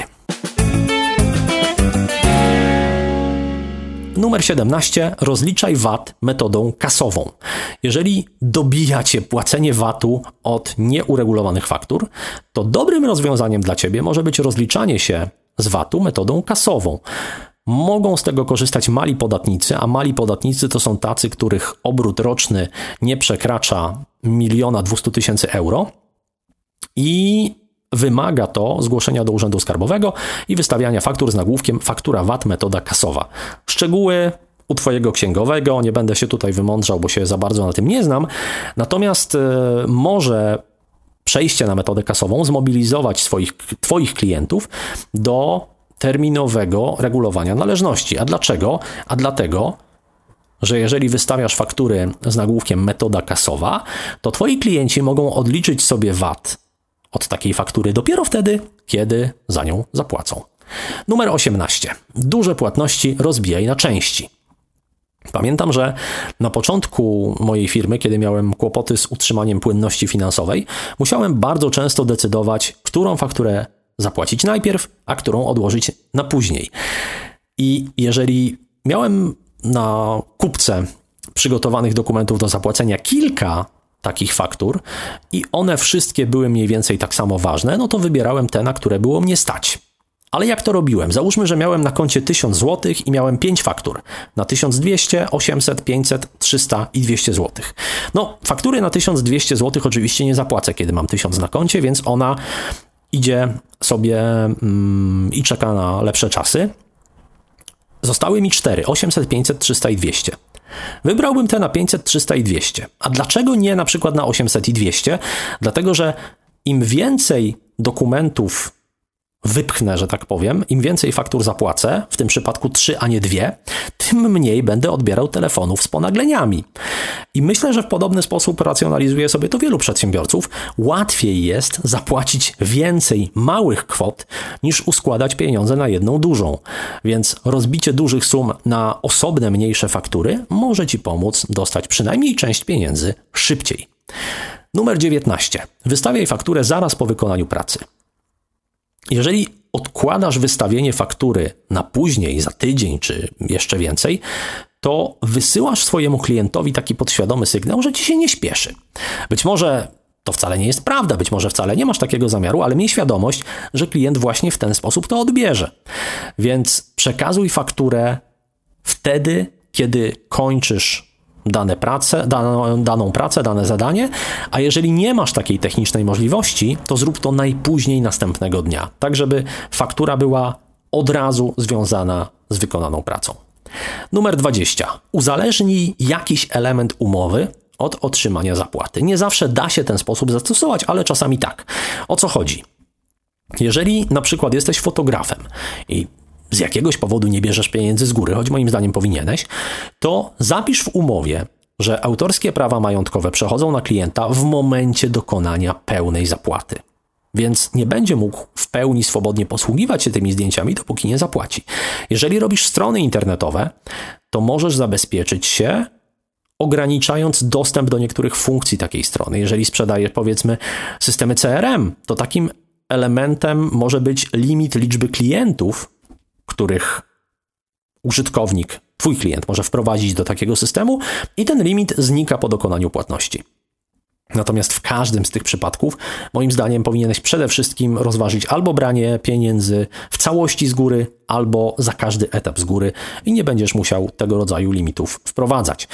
Numer 17. Rozliczaj VAT metodą kasową. Jeżeli dobija cię płacenie VAT-u od nieuregulowanych faktur, to dobrym rozwiązaniem dla ciebie może być rozliczanie się z VAT-u metodą kasową. Mogą z tego korzystać mali podatnicy, a mali podatnicy to są tacy, których obrót roczny nie przekracza 1 200 000 euro i wymaga to zgłoszenia do Urzędu Skarbowego i wystawiania faktur z nagłówkiem faktura VAT metoda kasowa. Szczegóły u twojego księgowego, nie będę się tutaj wymądrzał, bo się za bardzo na tym nie znam, natomiast może przejście na metodę kasową zmobilizować twoich klientów do terminowego regulowania należności. A dlaczego? A dlatego, że jeżeli wystawiasz faktury z nagłówkiem metoda kasowa, to twoi klienci mogą odliczyć sobie VAT od takiej faktury dopiero wtedy, kiedy za nią zapłacą. Numer 18. Duże płatności rozbijaj na części. Pamiętam, że na początku mojej firmy, kiedy miałem kłopoty z utrzymaniem płynności finansowej, musiałem bardzo często decydować, którą fakturę zapłacić najpierw, a którą odłożyć na później. I jeżeli miałem na kupce przygotowanych dokumentów do zapłacenia kilka takich faktur i one wszystkie były mniej więcej tak samo ważne, no to wybierałem te, na które było mnie stać. Ale jak to robiłem? Załóżmy, że miałem na koncie 1000 zł i miałem 5 faktur na 1200, 800, 500, 300 i 200 zł. No, faktury na 1200 zł oczywiście nie zapłacę, kiedy mam 1000 na koncie, więc ona idzie sobie i czeka na lepsze czasy. Zostały mi 4, 800, 500, 300 i 200. Wybrałbym te na 500, 300 i 200. A dlaczego nie na przykład na 800 i 200? Dlatego, że im więcej dokumentów wypchnę, że tak powiem, im więcej faktur zapłacę, w tym przypadku 3, a nie 2, tym mniej będę odbierał telefonów z ponagleniami. I myślę, że w podobny sposób racjonalizuje sobie to wielu przedsiębiorców. Łatwiej jest zapłacić więcej małych kwot, niż uskładać pieniądze na jedną dużą. Więc rozbicie dużych sum na osobne, mniejsze faktury może ci pomóc dostać przynajmniej część pieniędzy szybciej. Numer 19. Wystawiaj fakturę zaraz po wykonaniu pracy. Jeżeli odkładasz wystawienie faktury na później, za tydzień czy jeszcze więcej, to wysyłasz swojemu klientowi taki podświadomy sygnał, że ci się nie śpieszy. Być może to wcale nie jest prawda, być może wcale nie masz takiego zamiaru, ale miej świadomość, że klient właśnie w ten sposób to odbierze. Więc przekazuj fakturę wtedy, kiedy kończysz daną pracę, dane zadanie, a jeżeli nie masz takiej technicznej możliwości, to zrób to najpóźniej następnego dnia, tak żeby faktura była od razu związana z wykonaną pracą. Numer 20. Uzależnij jakiś element umowy od otrzymania zapłaty. Nie zawsze da się ten sposób zastosować, ale czasami tak. O co chodzi? Jeżeli na przykład jesteś fotografem i z jakiegoś powodu nie bierzesz pieniędzy z góry, choć moim zdaniem powinieneś, to zapisz w umowie, że autorskie prawa majątkowe przechodzą na klienta w momencie dokonania pełnej zapłaty. Więc nie będzie mógł w pełni swobodnie posługiwać się tymi zdjęciami, dopóki nie zapłaci. Jeżeli robisz strony internetowe, to możesz zabezpieczyć się, ograniczając dostęp do niektórych funkcji takiej strony. Jeżeli sprzedajesz, powiedzmy, systemy CRM, to takim elementem może być limit liczby klientów, których użytkownik, twój klient może wprowadzić do takiego systemu i ten limit znika po dokonaniu płatności. Natomiast w każdym z tych przypadków, moim zdaniem, powinieneś przede wszystkim rozważyć albo branie pieniędzy w całości z góry, albo za każdy etap z góry i nie będziesz musiał tego rodzaju limitów wprowadzać.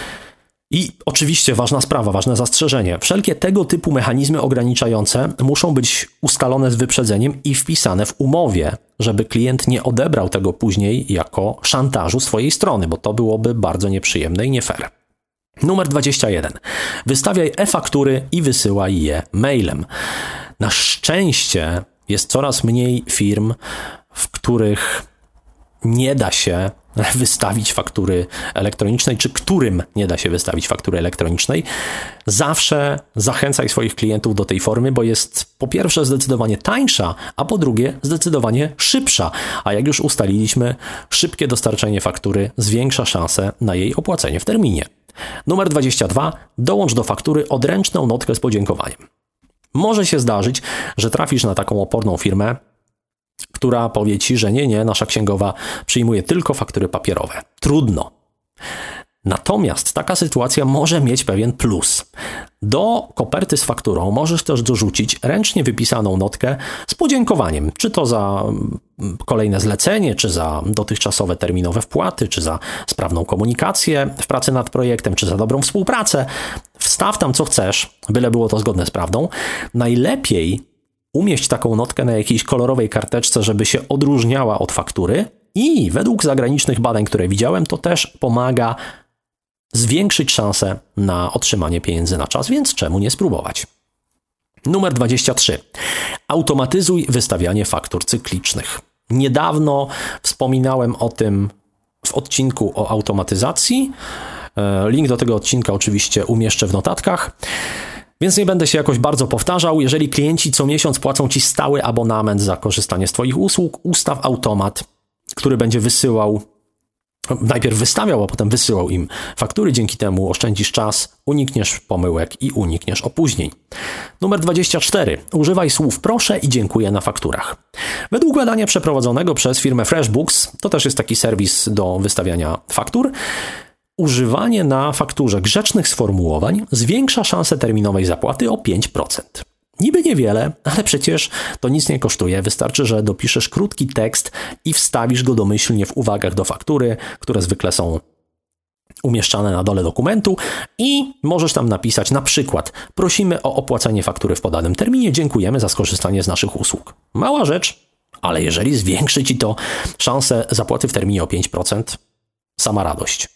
I oczywiście ważna sprawa, ważne zastrzeżenie. Wszelkie tego typu mechanizmy ograniczające muszą być ustalone z wyprzedzeniem i wpisane w umowie, żeby klient nie odebrał tego później jako szantażu swojej strony, bo to byłoby bardzo nieprzyjemne i nie fair. Numer 21. Wystawiaj e-faktury i wysyłaj je mailem. Na szczęście jest coraz mniej firm, w których nie da się wystawić faktury elektronicznej, czy którym nie da się wystawić faktury elektronicznej. Zawsze zachęcaj swoich klientów do tej formy, bo jest po pierwsze zdecydowanie tańsza, a po drugie zdecydowanie szybsza. A jak już ustaliliśmy, szybkie dostarczenie faktury zwiększa szansę na jej opłacenie w terminie. Numer 22. Dołącz do faktury odręczną notkę z podziękowaniem. Może się zdarzyć, że trafisz na taką oporną firmę, która powie ci, że nie, nasza księgowa przyjmuje tylko faktury papierowe. Trudno. Natomiast taka sytuacja może mieć pewien plus. Do koperty z fakturą możesz też dorzucić ręcznie wypisaną notkę z podziękowaniem, czy to za kolejne zlecenie, czy za dotychczasowe terminowe wpłaty, czy za sprawną komunikację w pracy nad projektem, czy za dobrą współpracę. Wstaw tam co chcesz, byle było to zgodne z prawdą. Najlepiej umieść taką notkę na jakiejś kolorowej karteczce, żeby się odróżniała od faktury i według zagranicznych badań, które widziałem, to też pomaga zwiększyć szansę na otrzymanie pieniędzy na czas, więc czemu nie spróbować? Numer 23. Automatyzuj wystawianie faktur cyklicznych. Niedawno wspominałem o tym w odcinku o automatyzacji. Link do tego odcinka oczywiście umieszczę w notatkach. Więc nie będę się jakoś bardzo powtarzał. Jeżeli klienci co miesiąc płacą ci stały abonament za korzystanie z twoich usług, ustaw automat, który będzie najpierw wystawiał, a potem wysyłał im faktury. Dzięki temu oszczędzisz czas, unikniesz pomyłek i unikniesz opóźnień. Numer 24. Używaj słów proszę i dziękuję na fakturach. Według badania przeprowadzonego przez firmę FreshBooks, to też jest taki serwis do wystawiania faktur, używanie na fakturze grzecznych sformułowań zwiększa szansę terminowej zapłaty o 5%. Niby niewiele, ale przecież to nic nie kosztuje. Wystarczy, że dopiszesz krótki tekst i wstawisz go domyślnie w uwagach do faktury, które zwykle są umieszczane na dole dokumentu i możesz tam napisać na przykład: prosimy o opłacenie faktury w podanym terminie, dziękujemy za skorzystanie z naszych usług. Mała rzecz, ale jeżeli zwiększy ci to szansę zapłaty w terminie o 5%, sama radość.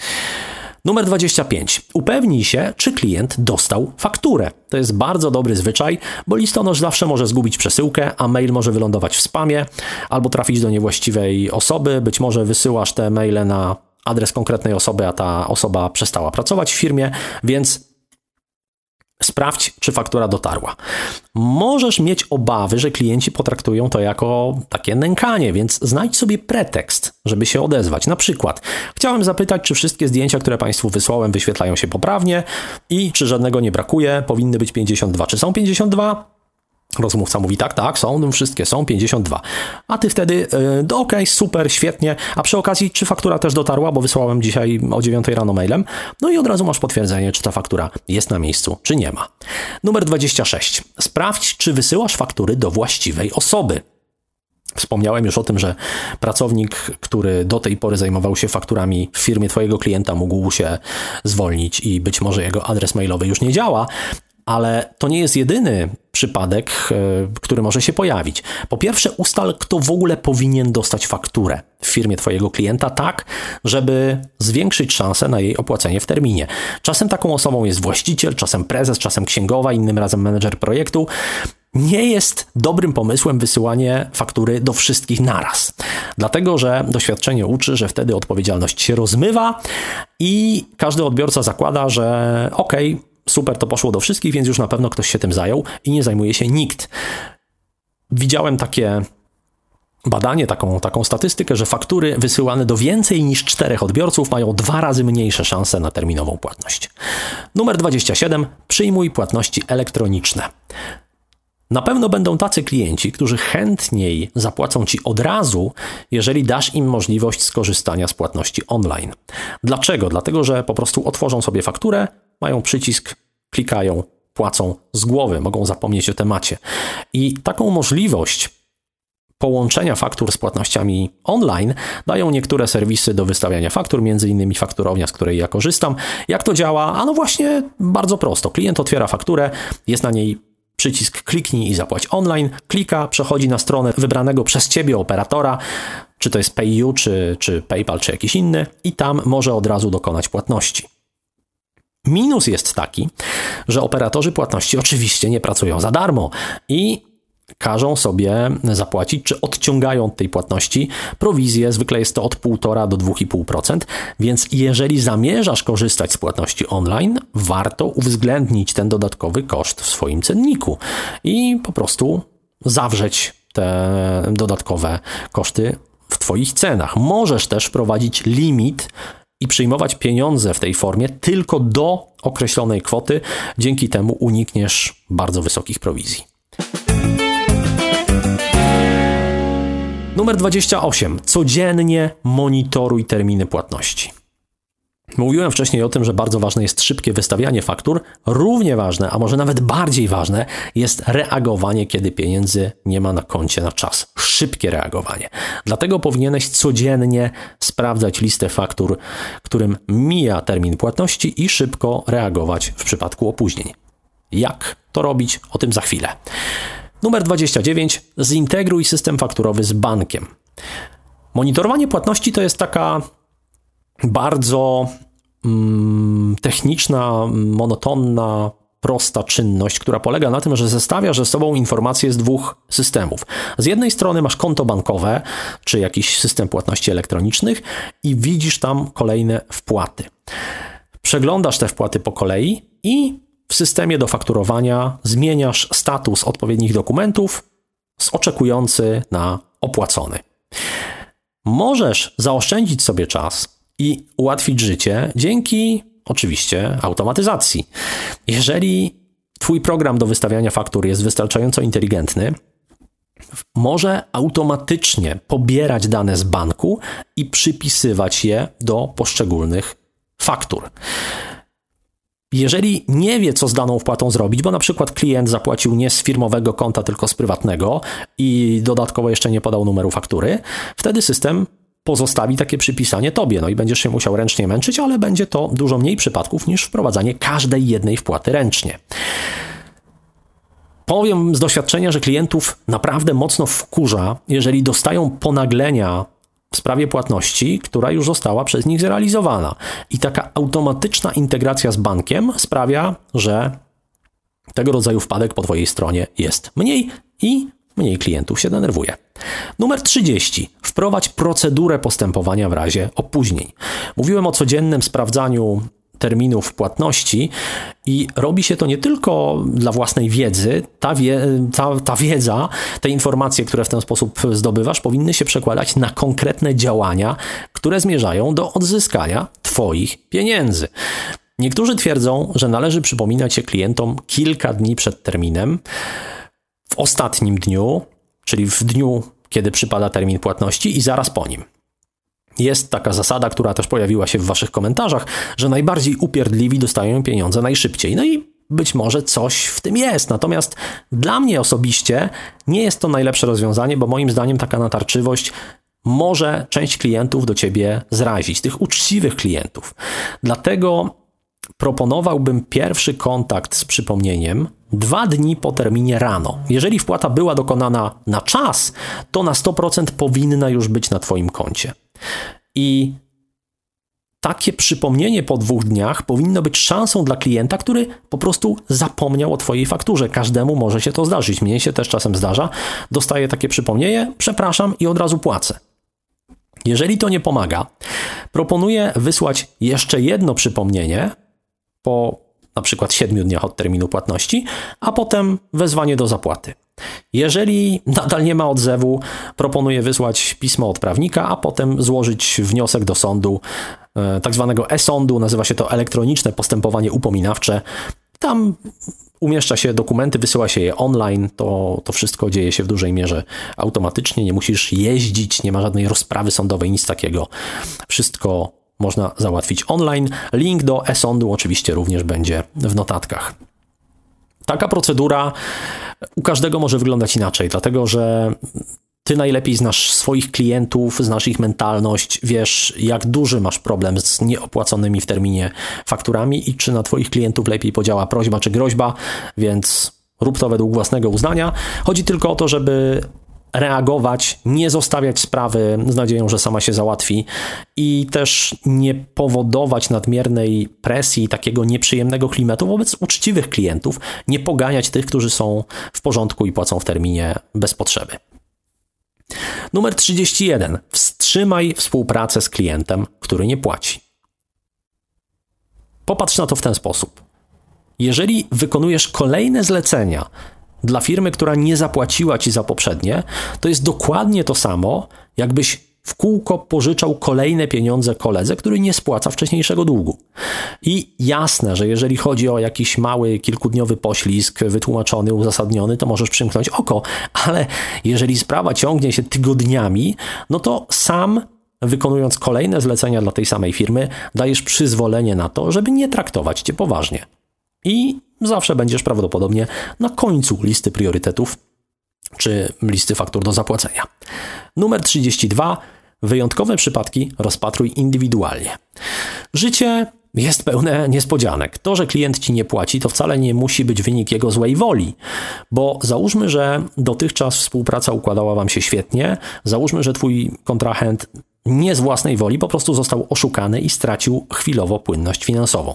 Numer 25. Upewnij się, czy klient dostał fakturę. To jest bardzo dobry zwyczaj, bo listonosz zawsze może zgubić przesyłkę, a mail może wylądować w spamie albo trafić do niewłaściwej osoby. Być może wysyłasz te maile na adres konkretnej osoby, a ta osoba przestała pracować w firmie, więc sprawdź, czy faktura dotarła. Możesz mieć obawy, że klienci potraktują to jako takie nękanie, więc znajdź sobie pretekst, żeby się odezwać. Na przykład: chciałem zapytać, czy wszystkie zdjęcia, które Państwu wysłałem, wyświetlają się poprawnie i czy żadnego nie brakuje, powinny być 52. Czy są 52? Rozmówca mówi: tak, są, wszystkie są 52. A ty wtedy, okej, super, świetnie. A przy okazji, czy faktura też dotarła, bo wysłałem dzisiaj o 9 rano mailem. No i od razu masz potwierdzenie, czy ta faktura jest na miejscu, czy nie ma. Numer 26. Sprawdź, czy wysyłasz faktury do właściwej osoby. Wspomniałem już o tym, że pracownik, który do tej pory zajmował się fakturami w firmie twojego klienta, mógł się zwolnić i być może jego adres mailowy już nie działa. Ale to nie jest jedyny przypadek, który może się pojawić. Po pierwsze, ustal, kto w ogóle powinien dostać fakturę w firmie twojego klienta, tak, żeby zwiększyć szansę na jej opłacenie w terminie. Czasem taką osobą jest właściciel, czasem prezes, czasem księgowa, innym razem menedżer projektu. Nie jest dobrym pomysłem wysyłanie faktury do wszystkich naraz. Dlatego, że doświadczenie uczy, że wtedy odpowiedzialność się rozmywa i każdy odbiorca zakłada, że super, to poszło do wszystkich, więc już na pewno ktoś się tym zajął i nie zajmuje się nikt. Widziałem takie badanie, taką statystykę, że faktury wysyłane do więcej niż 4 odbiorców mają 2 razy mniejsze szanse na terminową płatność. Numer 27. Przyjmuj płatności elektroniczne. Na pewno będą tacy klienci, którzy chętniej zapłacą ci od razu, jeżeli dasz im możliwość skorzystania z płatności online. Dlaczego? Dlatego, że po prostu otworzą sobie fakturę, mają przycisk klikają, płacą z głowy, mogą zapomnieć o temacie. I taką możliwość połączenia faktur z płatnościami online dają niektóre serwisy do wystawiania faktur, między innymi fakturownia, z której ja korzystam. Jak to działa? A no właśnie bardzo prosto. Klient otwiera fakturę, jest na niej przycisk kliknij i zapłać online, klika, przechodzi na stronę wybranego przez Ciebie operatora, czy to jest PayU, czy PayPal, czy jakiś inny i tam może od razu dokonać płatności. Minus jest taki, że operatorzy płatności oczywiście nie pracują za darmo i każą sobie zapłacić, czy odciągają od tej płatności prowizję, zwykle jest to od 1,5 do 2,5%, więc jeżeli zamierzasz korzystać z płatności online, warto uwzględnić ten dodatkowy koszt w swoim cenniku i po prostu zawrzeć te dodatkowe koszty w Twoich cenach. Możesz też wprowadzić limit i przyjmować pieniądze w tej formie tylko do określonej kwoty, dzięki temu unikniesz bardzo wysokich prowizji. Numer 28. Codziennie monitoruj terminy płatności. Mówiłem wcześniej o tym, że bardzo ważne jest szybkie wystawianie faktur. Równie ważne, a może nawet bardziej ważne jest reagowanie, kiedy pieniędzy nie ma na koncie na czas. Szybkie reagowanie. Dlatego powinieneś codziennie sprawdzać listę faktur, którym mija termin płatności i szybko reagować w przypadku opóźnień. Jak to robić? O tym za chwilę. Numer 29. Zintegruj system fakturowy z bankiem. Monitorowanie płatności to jest taka bardzo techniczna, monotonna, prosta czynność, która polega na tym, że zestawiasz ze sobą informacje z dwóch systemów. Z jednej strony masz konto bankowe, czy jakiś system płatności elektronicznych i widzisz tam kolejne wpłaty. Przeglądasz te wpłaty po kolei i w systemie do fakturowania zmieniasz status odpowiednich dokumentów z oczekujący na opłacony. Możesz zaoszczędzić sobie czas i ułatwić życie dzięki oczywiście automatyzacji. Jeżeli Twój program do wystawiania faktur jest wystarczająco inteligentny, może automatycznie pobierać dane z banku i przypisywać je do poszczególnych faktur. Jeżeli nie wie, co z daną wpłatą zrobić, bo na przykład klient zapłacił nie z firmowego konta, tylko z prywatnego i dodatkowo jeszcze nie podał numeru faktury, wtedy system pozostawi takie przypisanie Tobie. No i będziesz się musiał ręcznie męczyć, ale będzie to dużo mniej przypadków niż wprowadzanie każdej jednej wpłaty ręcznie. Powiem z doświadczenia, że klientów naprawdę mocno wkurza, jeżeli dostają ponaglenia w sprawie płatności, która już została przez nich zrealizowana. I taka automatyczna integracja z bankiem sprawia, że tego rodzaju wpadek po Twojej stronie jest mniej i mniej klientów się denerwuje. Numer 30. Wprowadź procedurę postępowania w razie opóźnień. Mówiłem o codziennym sprawdzaniu terminów płatności i robi się to nie tylko dla własnej wiedzy. Ta wiedza, te informacje, które w ten sposób zdobywasz, powinny się przekładać na konkretne działania, które zmierzają do odzyskania Twoich pieniędzy. Niektórzy twierdzą, że należy przypominać się klientom kilka dni przed terminem, w ostatnim dniu, czyli w dniu, kiedy przypada termin płatności i zaraz po nim. Jest taka zasada, która też pojawiła się w Waszych komentarzach, że najbardziej upierdliwi dostają pieniądze najszybciej. No i być może coś w tym jest. Natomiast dla mnie osobiście nie jest to najlepsze rozwiązanie, bo moim zdaniem taka natarczywość może część klientów do Ciebie zrazić, tych uczciwych klientów. Dlatego proponowałbym pierwszy kontakt z przypomnieniem 2 dni po terminie rano. Jeżeli wpłata była dokonana na czas, to na 100% powinna już być na Twoim koncie. I takie przypomnienie po 2 dniach powinno być szansą dla klienta, który po prostu zapomniał o Twojej fakturze. Każdemu może się to zdarzyć. Mnie się też czasem zdarza. Dostaję takie przypomnienie, przepraszam i od razu płacę. Jeżeli to nie pomaga, proponuję wysłać jeszcze jedno przypomnienie po na przykład 7 dniach od terminu płatności, a potem wezwanie do zapłaty. Jeżeli nadal nie ma odzewu, proponuję wysłać pismo od prawnika, a potem złożyć wniosek do sądu, tak zwanego e-sądu, nazywa się to elektroniczne postępowanie upominawcze. Tam umieszcza się dokumenty, wysyła się je online, to wszystko dzieje się w dużej mierze automatycznie, nie musisz jeździć, nie ma żadnej rozprawy sądowej, nic takiego. Wszystko można załatwić online. Link do e-sądu oczywiście również będzie w notatkach. Taka procedura u każdego może wyglądać inaczej, dlatego że ty najlepiej znasz swoich klientów, znasz ich mentalność, wiesz, jak duży masz problem z nieopłaconymi w terminie fakturami i czy na twoich klientów lepiej podziała prośba czy groźba, więc rób to według własnego uznania. Chodzi tylko o to, żeby reagować, nie zostawiać sprawy z nadzieją, że sama się załatwi i też nie powodować nadmiernej presji, takiego nieprzyjemnego klimatu wobec uczciwych klientów, nie poganiać tych, którzy są w porządku i płacą w terminie bez potrzeby. Numer 31. Wstrzymaj współpracę z klientem, który nie płaci. Popatrz na to w ten sposób. Jeżeli wykonujesz kolejne zlecenia dla firmy, która nie zapłaciła ci za poprzednie, to jest dokładnie to samo, jakbyś w kółko pożyczał kolejne pieniądze koledze, który nie spłaca wcześniejszego długu. I jasne, że jeżeli chodzi o jakiś mały, kilkudniowy poślizg wytłumaczony, uzasadniony, to możesz przymknąć oko, ale jeżeli sprawa ciągnie się tygodniami, no to sam, wykonując kolejne zlecenia dla tej samej firmy, dajesz przyzwolenie na to, żeby nie traktować cię poważnie. I zawsze będziesz prawdopodobnie na końcu listy priorytetów czy listy faktur do zapłacenia. Numer 32. Wyjątkowe przypadki rozpatruj indywidualnie. Życie jest pełne niespodzianek. To, że klient ci nie płaci, to wcale nie musi być wynik jego złej woli, bo załóżmy, że dotychczas współpraca układała wam się świetnie, załóżmy, że twój kontrahent nie z własnej woli po prostu został oszukany i stracił chwilowo płynność finansową.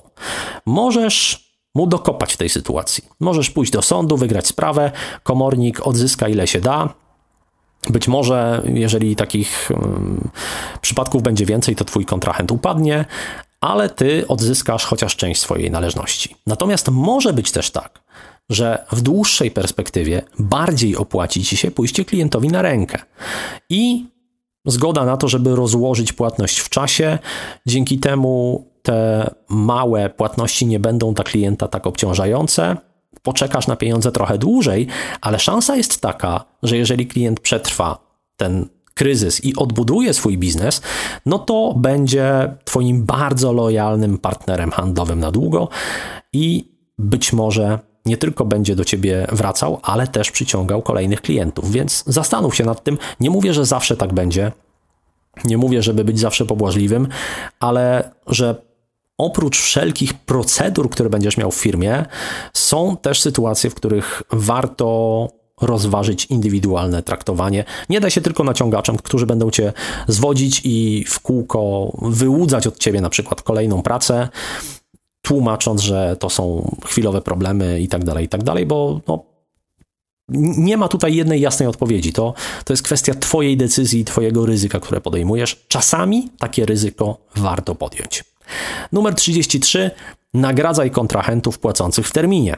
Możesz mu dokopać w tej sytuacji. Możesz pójść do sądu, wygrać sprawę, komornik odzyska ile się da. Być może, jeżeli takich przypadków będzie więcej, to twój kontrahent upadnie, ale ty odzyskasz chociaż część swojej należności. Natomiast może być też tak, że w dłuższej perspektywie bardziej opłaci ci się pójście klientowi na rękę i zgoda na to, żeby rozłożyć płatność w czasie. Dzięki temu te małe płatności nie będą dla klienta tak obciążające. Poczekasz na pieniądze trochę dłużej, ale szansa jest taka, że jeżeli klient przetrwa ten kryzys i odbuduje swój biznes, no to będzie twoim bardzo lojalnym partnerem handlowym na długo i być może nie tylko będzie do ciebie wracał, ale też przyciągał kolejnych klientów. Więc zastanów się nad tym. Nie mówię, że zawsze tak będzie. Nie mówię, żeby być zawsze pobłażliwym, ale że oprócz wszelkich procedur, które będziesz miał w firmie, są też sytuacje, w których warto rozważyć indywidualne traktowanie. Nie daj się tylko naciągaczom, którzy będą cię zwodzić i w kółko wyłudzać od ciebie na przykład kolejną pracę, tłumacząc, że to są chwilowe problemy i tak dalej, bo nie ma tutaj jednej jasnej odpowiedzi. To jest kwestia twojej decyzji, twojego ryzyka, które podejmujesz. Czasami takie ryzyko warto podjąć. Numer 33. Nagradzaj kontrahentów płacących w terminie.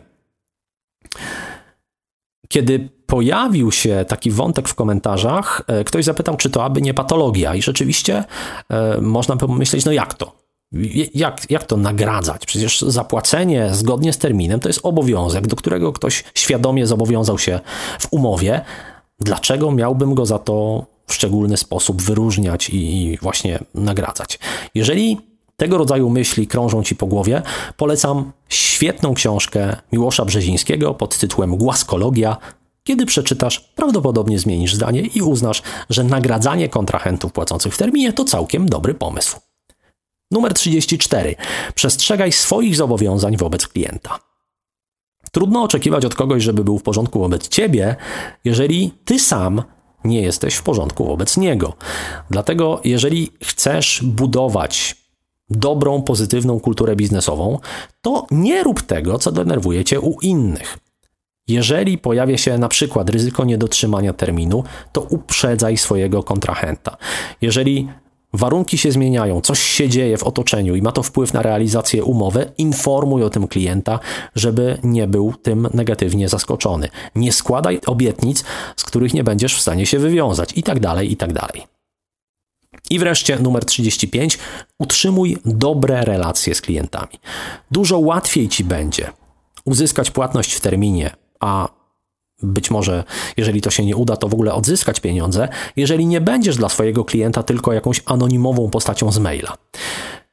Kiedy pojawił się taki wątek w komentarzach, ktoś zapytał, czy to aby nie patologia. I rzeczywiście można pomyśleć, no jak to? Jak to nagradzać? Przecież zapłacenie zgodnie z terminem to jest obowiązek, do którego ktoś świadomie zobowiązał się w umowie. Dlaczego miałbym go za to w szczególny sposób wyróżniać i właśnie nagradzać? Jeżeli tego rodzaju myśli krążą ci po głowie, polecam świetną książkę Miłosza Brzezińskiego pod tytułem Głaskologia. Kiedy przeczytasz, prawdopodobnie zmienisz zdanie i uznasz, że nagradzanie kontrahentów płacących w terminie to całkiem dobry pomysł. Numer 34. Przestrzegaj swoich zobowiązań wobec klienta. Trudno oczekiwać od kogoś, żeby był w porządku wobec ciebie, jeżeli ty sam nie jesteś w porządku wobec niego. Dlatego, jeżeli chcesz budować dobrą, pozytywną kulturę biznesową, to nie rób tego, co denerwuje cię u innych. Jeżeli pojawia się na przykład ryzyko niedotrzymania terminu, to uprzedzaj swojego kontrahenta. Jeżeli warunki się zmieniają, coś się dzieje w otoczeniu i ma to wpływ na realizację umowy, informuj o tym klienta, żeby nie był tym negatywnie zaskoczony. Nie składaj obietnic, z których nie będziesz w stanie się wywiązać i tak dalej. I wreszcie numer 35. Utrzymuj dobre relacje z klientami. Dużo łatwiej ci będzie uzyskać płatność w terminie, a być może, jeżeli to się nie uda, to w ogóle odzyskać pieniądze, jeżeli nie będziesz dla swojego klienta tylko jakąś anonimową postacią z maila.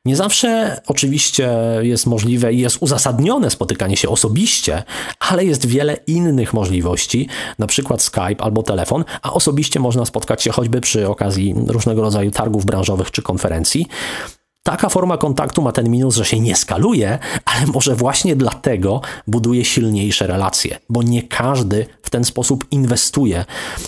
Nie zawsze oczywiście jest możliwe i jest uzasadnione spotykanie się osobiście, ale jest wiele innych możliwości, na przykład Skype albo telefon, a osobiście można spotkać się choćby przy okazji różnego rodzaju targów branżowych czy konferencji. Taka forma kontaktu ma ten minus, że się nie skaluje, ale może właśnie dlatego buduje silniejsze relacje, bo nie każdy w ten sposób inwestuje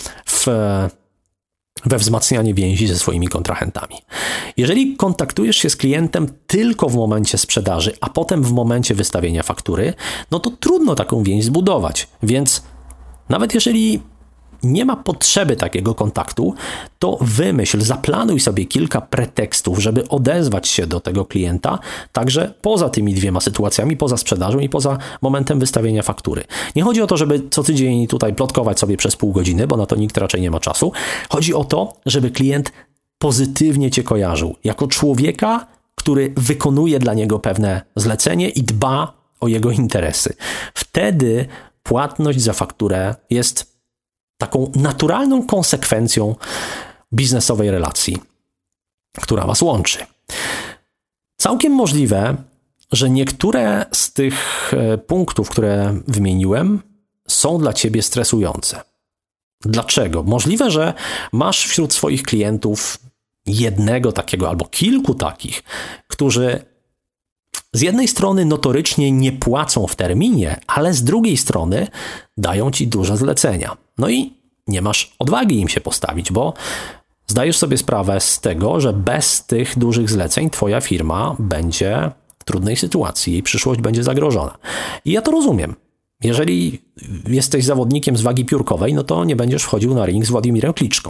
we wzmacnianie więzi ze swoimi kontrahentami. Jeżeli kontaktujesz się z klientem tylko w momencie sprzedaży, a potem w momencie wystawienia faktury, no to trudno taką więź zbudować. Więc nawet jeżeli nie ma potrzeby takiego kontaktu, to wymyśl, zaplanuj sobie kilka pretekstów, żeby odezwać się do tego klienta, także poza tymi dwiema sytuacjami, poza sprzedażą i poza momentem wystawienia faktury. Nie chodzi o to, żeby co tydzień tutaj plotkować sobie przez pół godziny, bo na to nikt raczej nie ma czasu. Chodzi o to, żeby klient pozytywnie cię kojarzył jako człowieka, który wykonuje dla niego pewne zlecenie i dba o jego interesy. Wtedy płatność za fakturę jest taką naturalną konsekwencją biznesowej relacji, która was łączy. Całkiem możliwe, że niektóre z tych punktów, które wymieniłem, są dla ciebie stresujące. Dlaczego? Możliwe, że masz wśród swoich klientów jednego takiego albo kilku takich, którzy z jednej strony notorycznie nie płacą w terminie, ale z drugiej strony dają ci duże zlecenia. No i nie masz odwagi im się postawić, bo zdajesz sobie sprawę z tego, że bez tych dużych zleceń twoja firma będzie w trudnej sytuacji, jej przyszłość będzie zagrożona. I ja to rozumiem. Jeżeli jesteś zawodnikiem z wagi piórkowej, no to nie będziesz wchodził na ring z Władimirem Kliczką.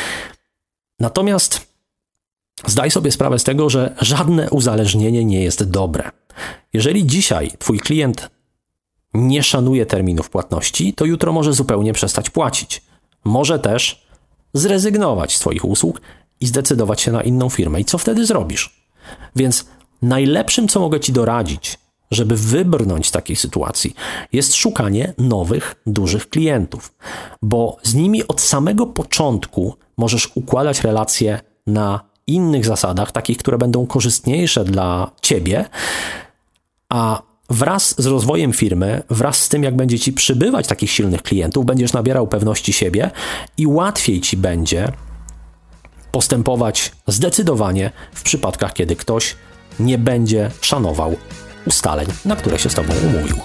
Natomiast zdaj sobie sprawę z tego, że żadne uzależnienie nie jest dobre. Jeżeli dzisiaj twój klient nie szanuje terminów płatności, to jutro może zupełnie przestać płacić. Może też zrezygnować z twoich usług i zdecydować się na inną firmę. I co wtedy zrobisz? Więc najlepszym, co mogę ci doradzić, żeby wybrnąć z takiej sytuacji, jest szukanie nowych, dużych klientów. Bo z nimi od samego początku możesz układać relacje na innych zasadach, takich, które będą korzystniejsze dla ciebie, a wraz z rozwojem firmy, wraz z tym, jak będzie ci przybywać takich silnych klientów, będziesz nabierał pewności siebie i łatwiej ci będzie postępować zdecydowanie w przypadkach, kiedy ktoś nie będzie szanował ustaleń, na które się z tobą umówił.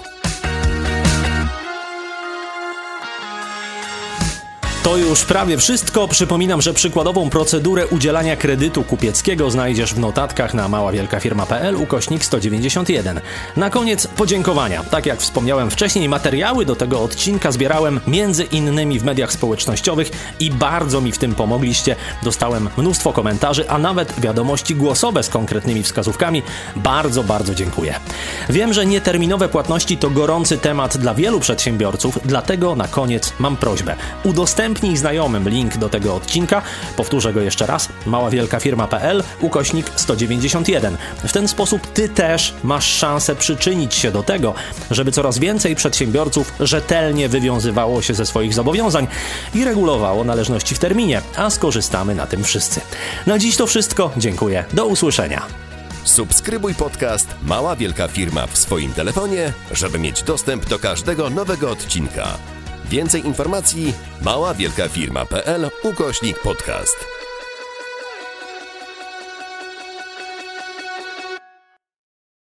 To już prawie wszystko. Przypominam, że przykładową procedurę udzielania kredytu kupieckiego znajdziesz w notatkach na maławielkafirma.pl/191. Na koniec podziękowania. Tak jak wspomniałem wcześniej, materiały do tego odcinka zbierałem między innymi w mediach społecznościowych i bardzo mi w tym pomogliście. Dostałem mnóstwo komentarzy, a nawet wiadomości głosowe z konkretnymi wskazówkami. Bardzo, bardzo dziękuję. Wiem, że nieterminowe płatności to gorący temat dla wielu przedsiębiorców, dlatego na koniec mam prośbę. Udostępnij znajomym link do tego odcinka. Powtórzę go jeszcze raz. maławielkafirma.pl/191. W ten sposób ty też masz szansę przyczynić się do tego, żeby coraz więcej przedsiębiorców rzetelnie wywiązywało się ze swoich zobowiązań i regulowało należności w terminie, a skorzystamy na tym wszyscy. Na dziś to wszystko. Dziękuję. Do usłyszenia. Subskrybuj podcast Mała Wielka Firma w swoim telefonie, żeby mieć dostęp do każdego nowego odcinka. Więcej informacji maławielkafirma.pl/podcast.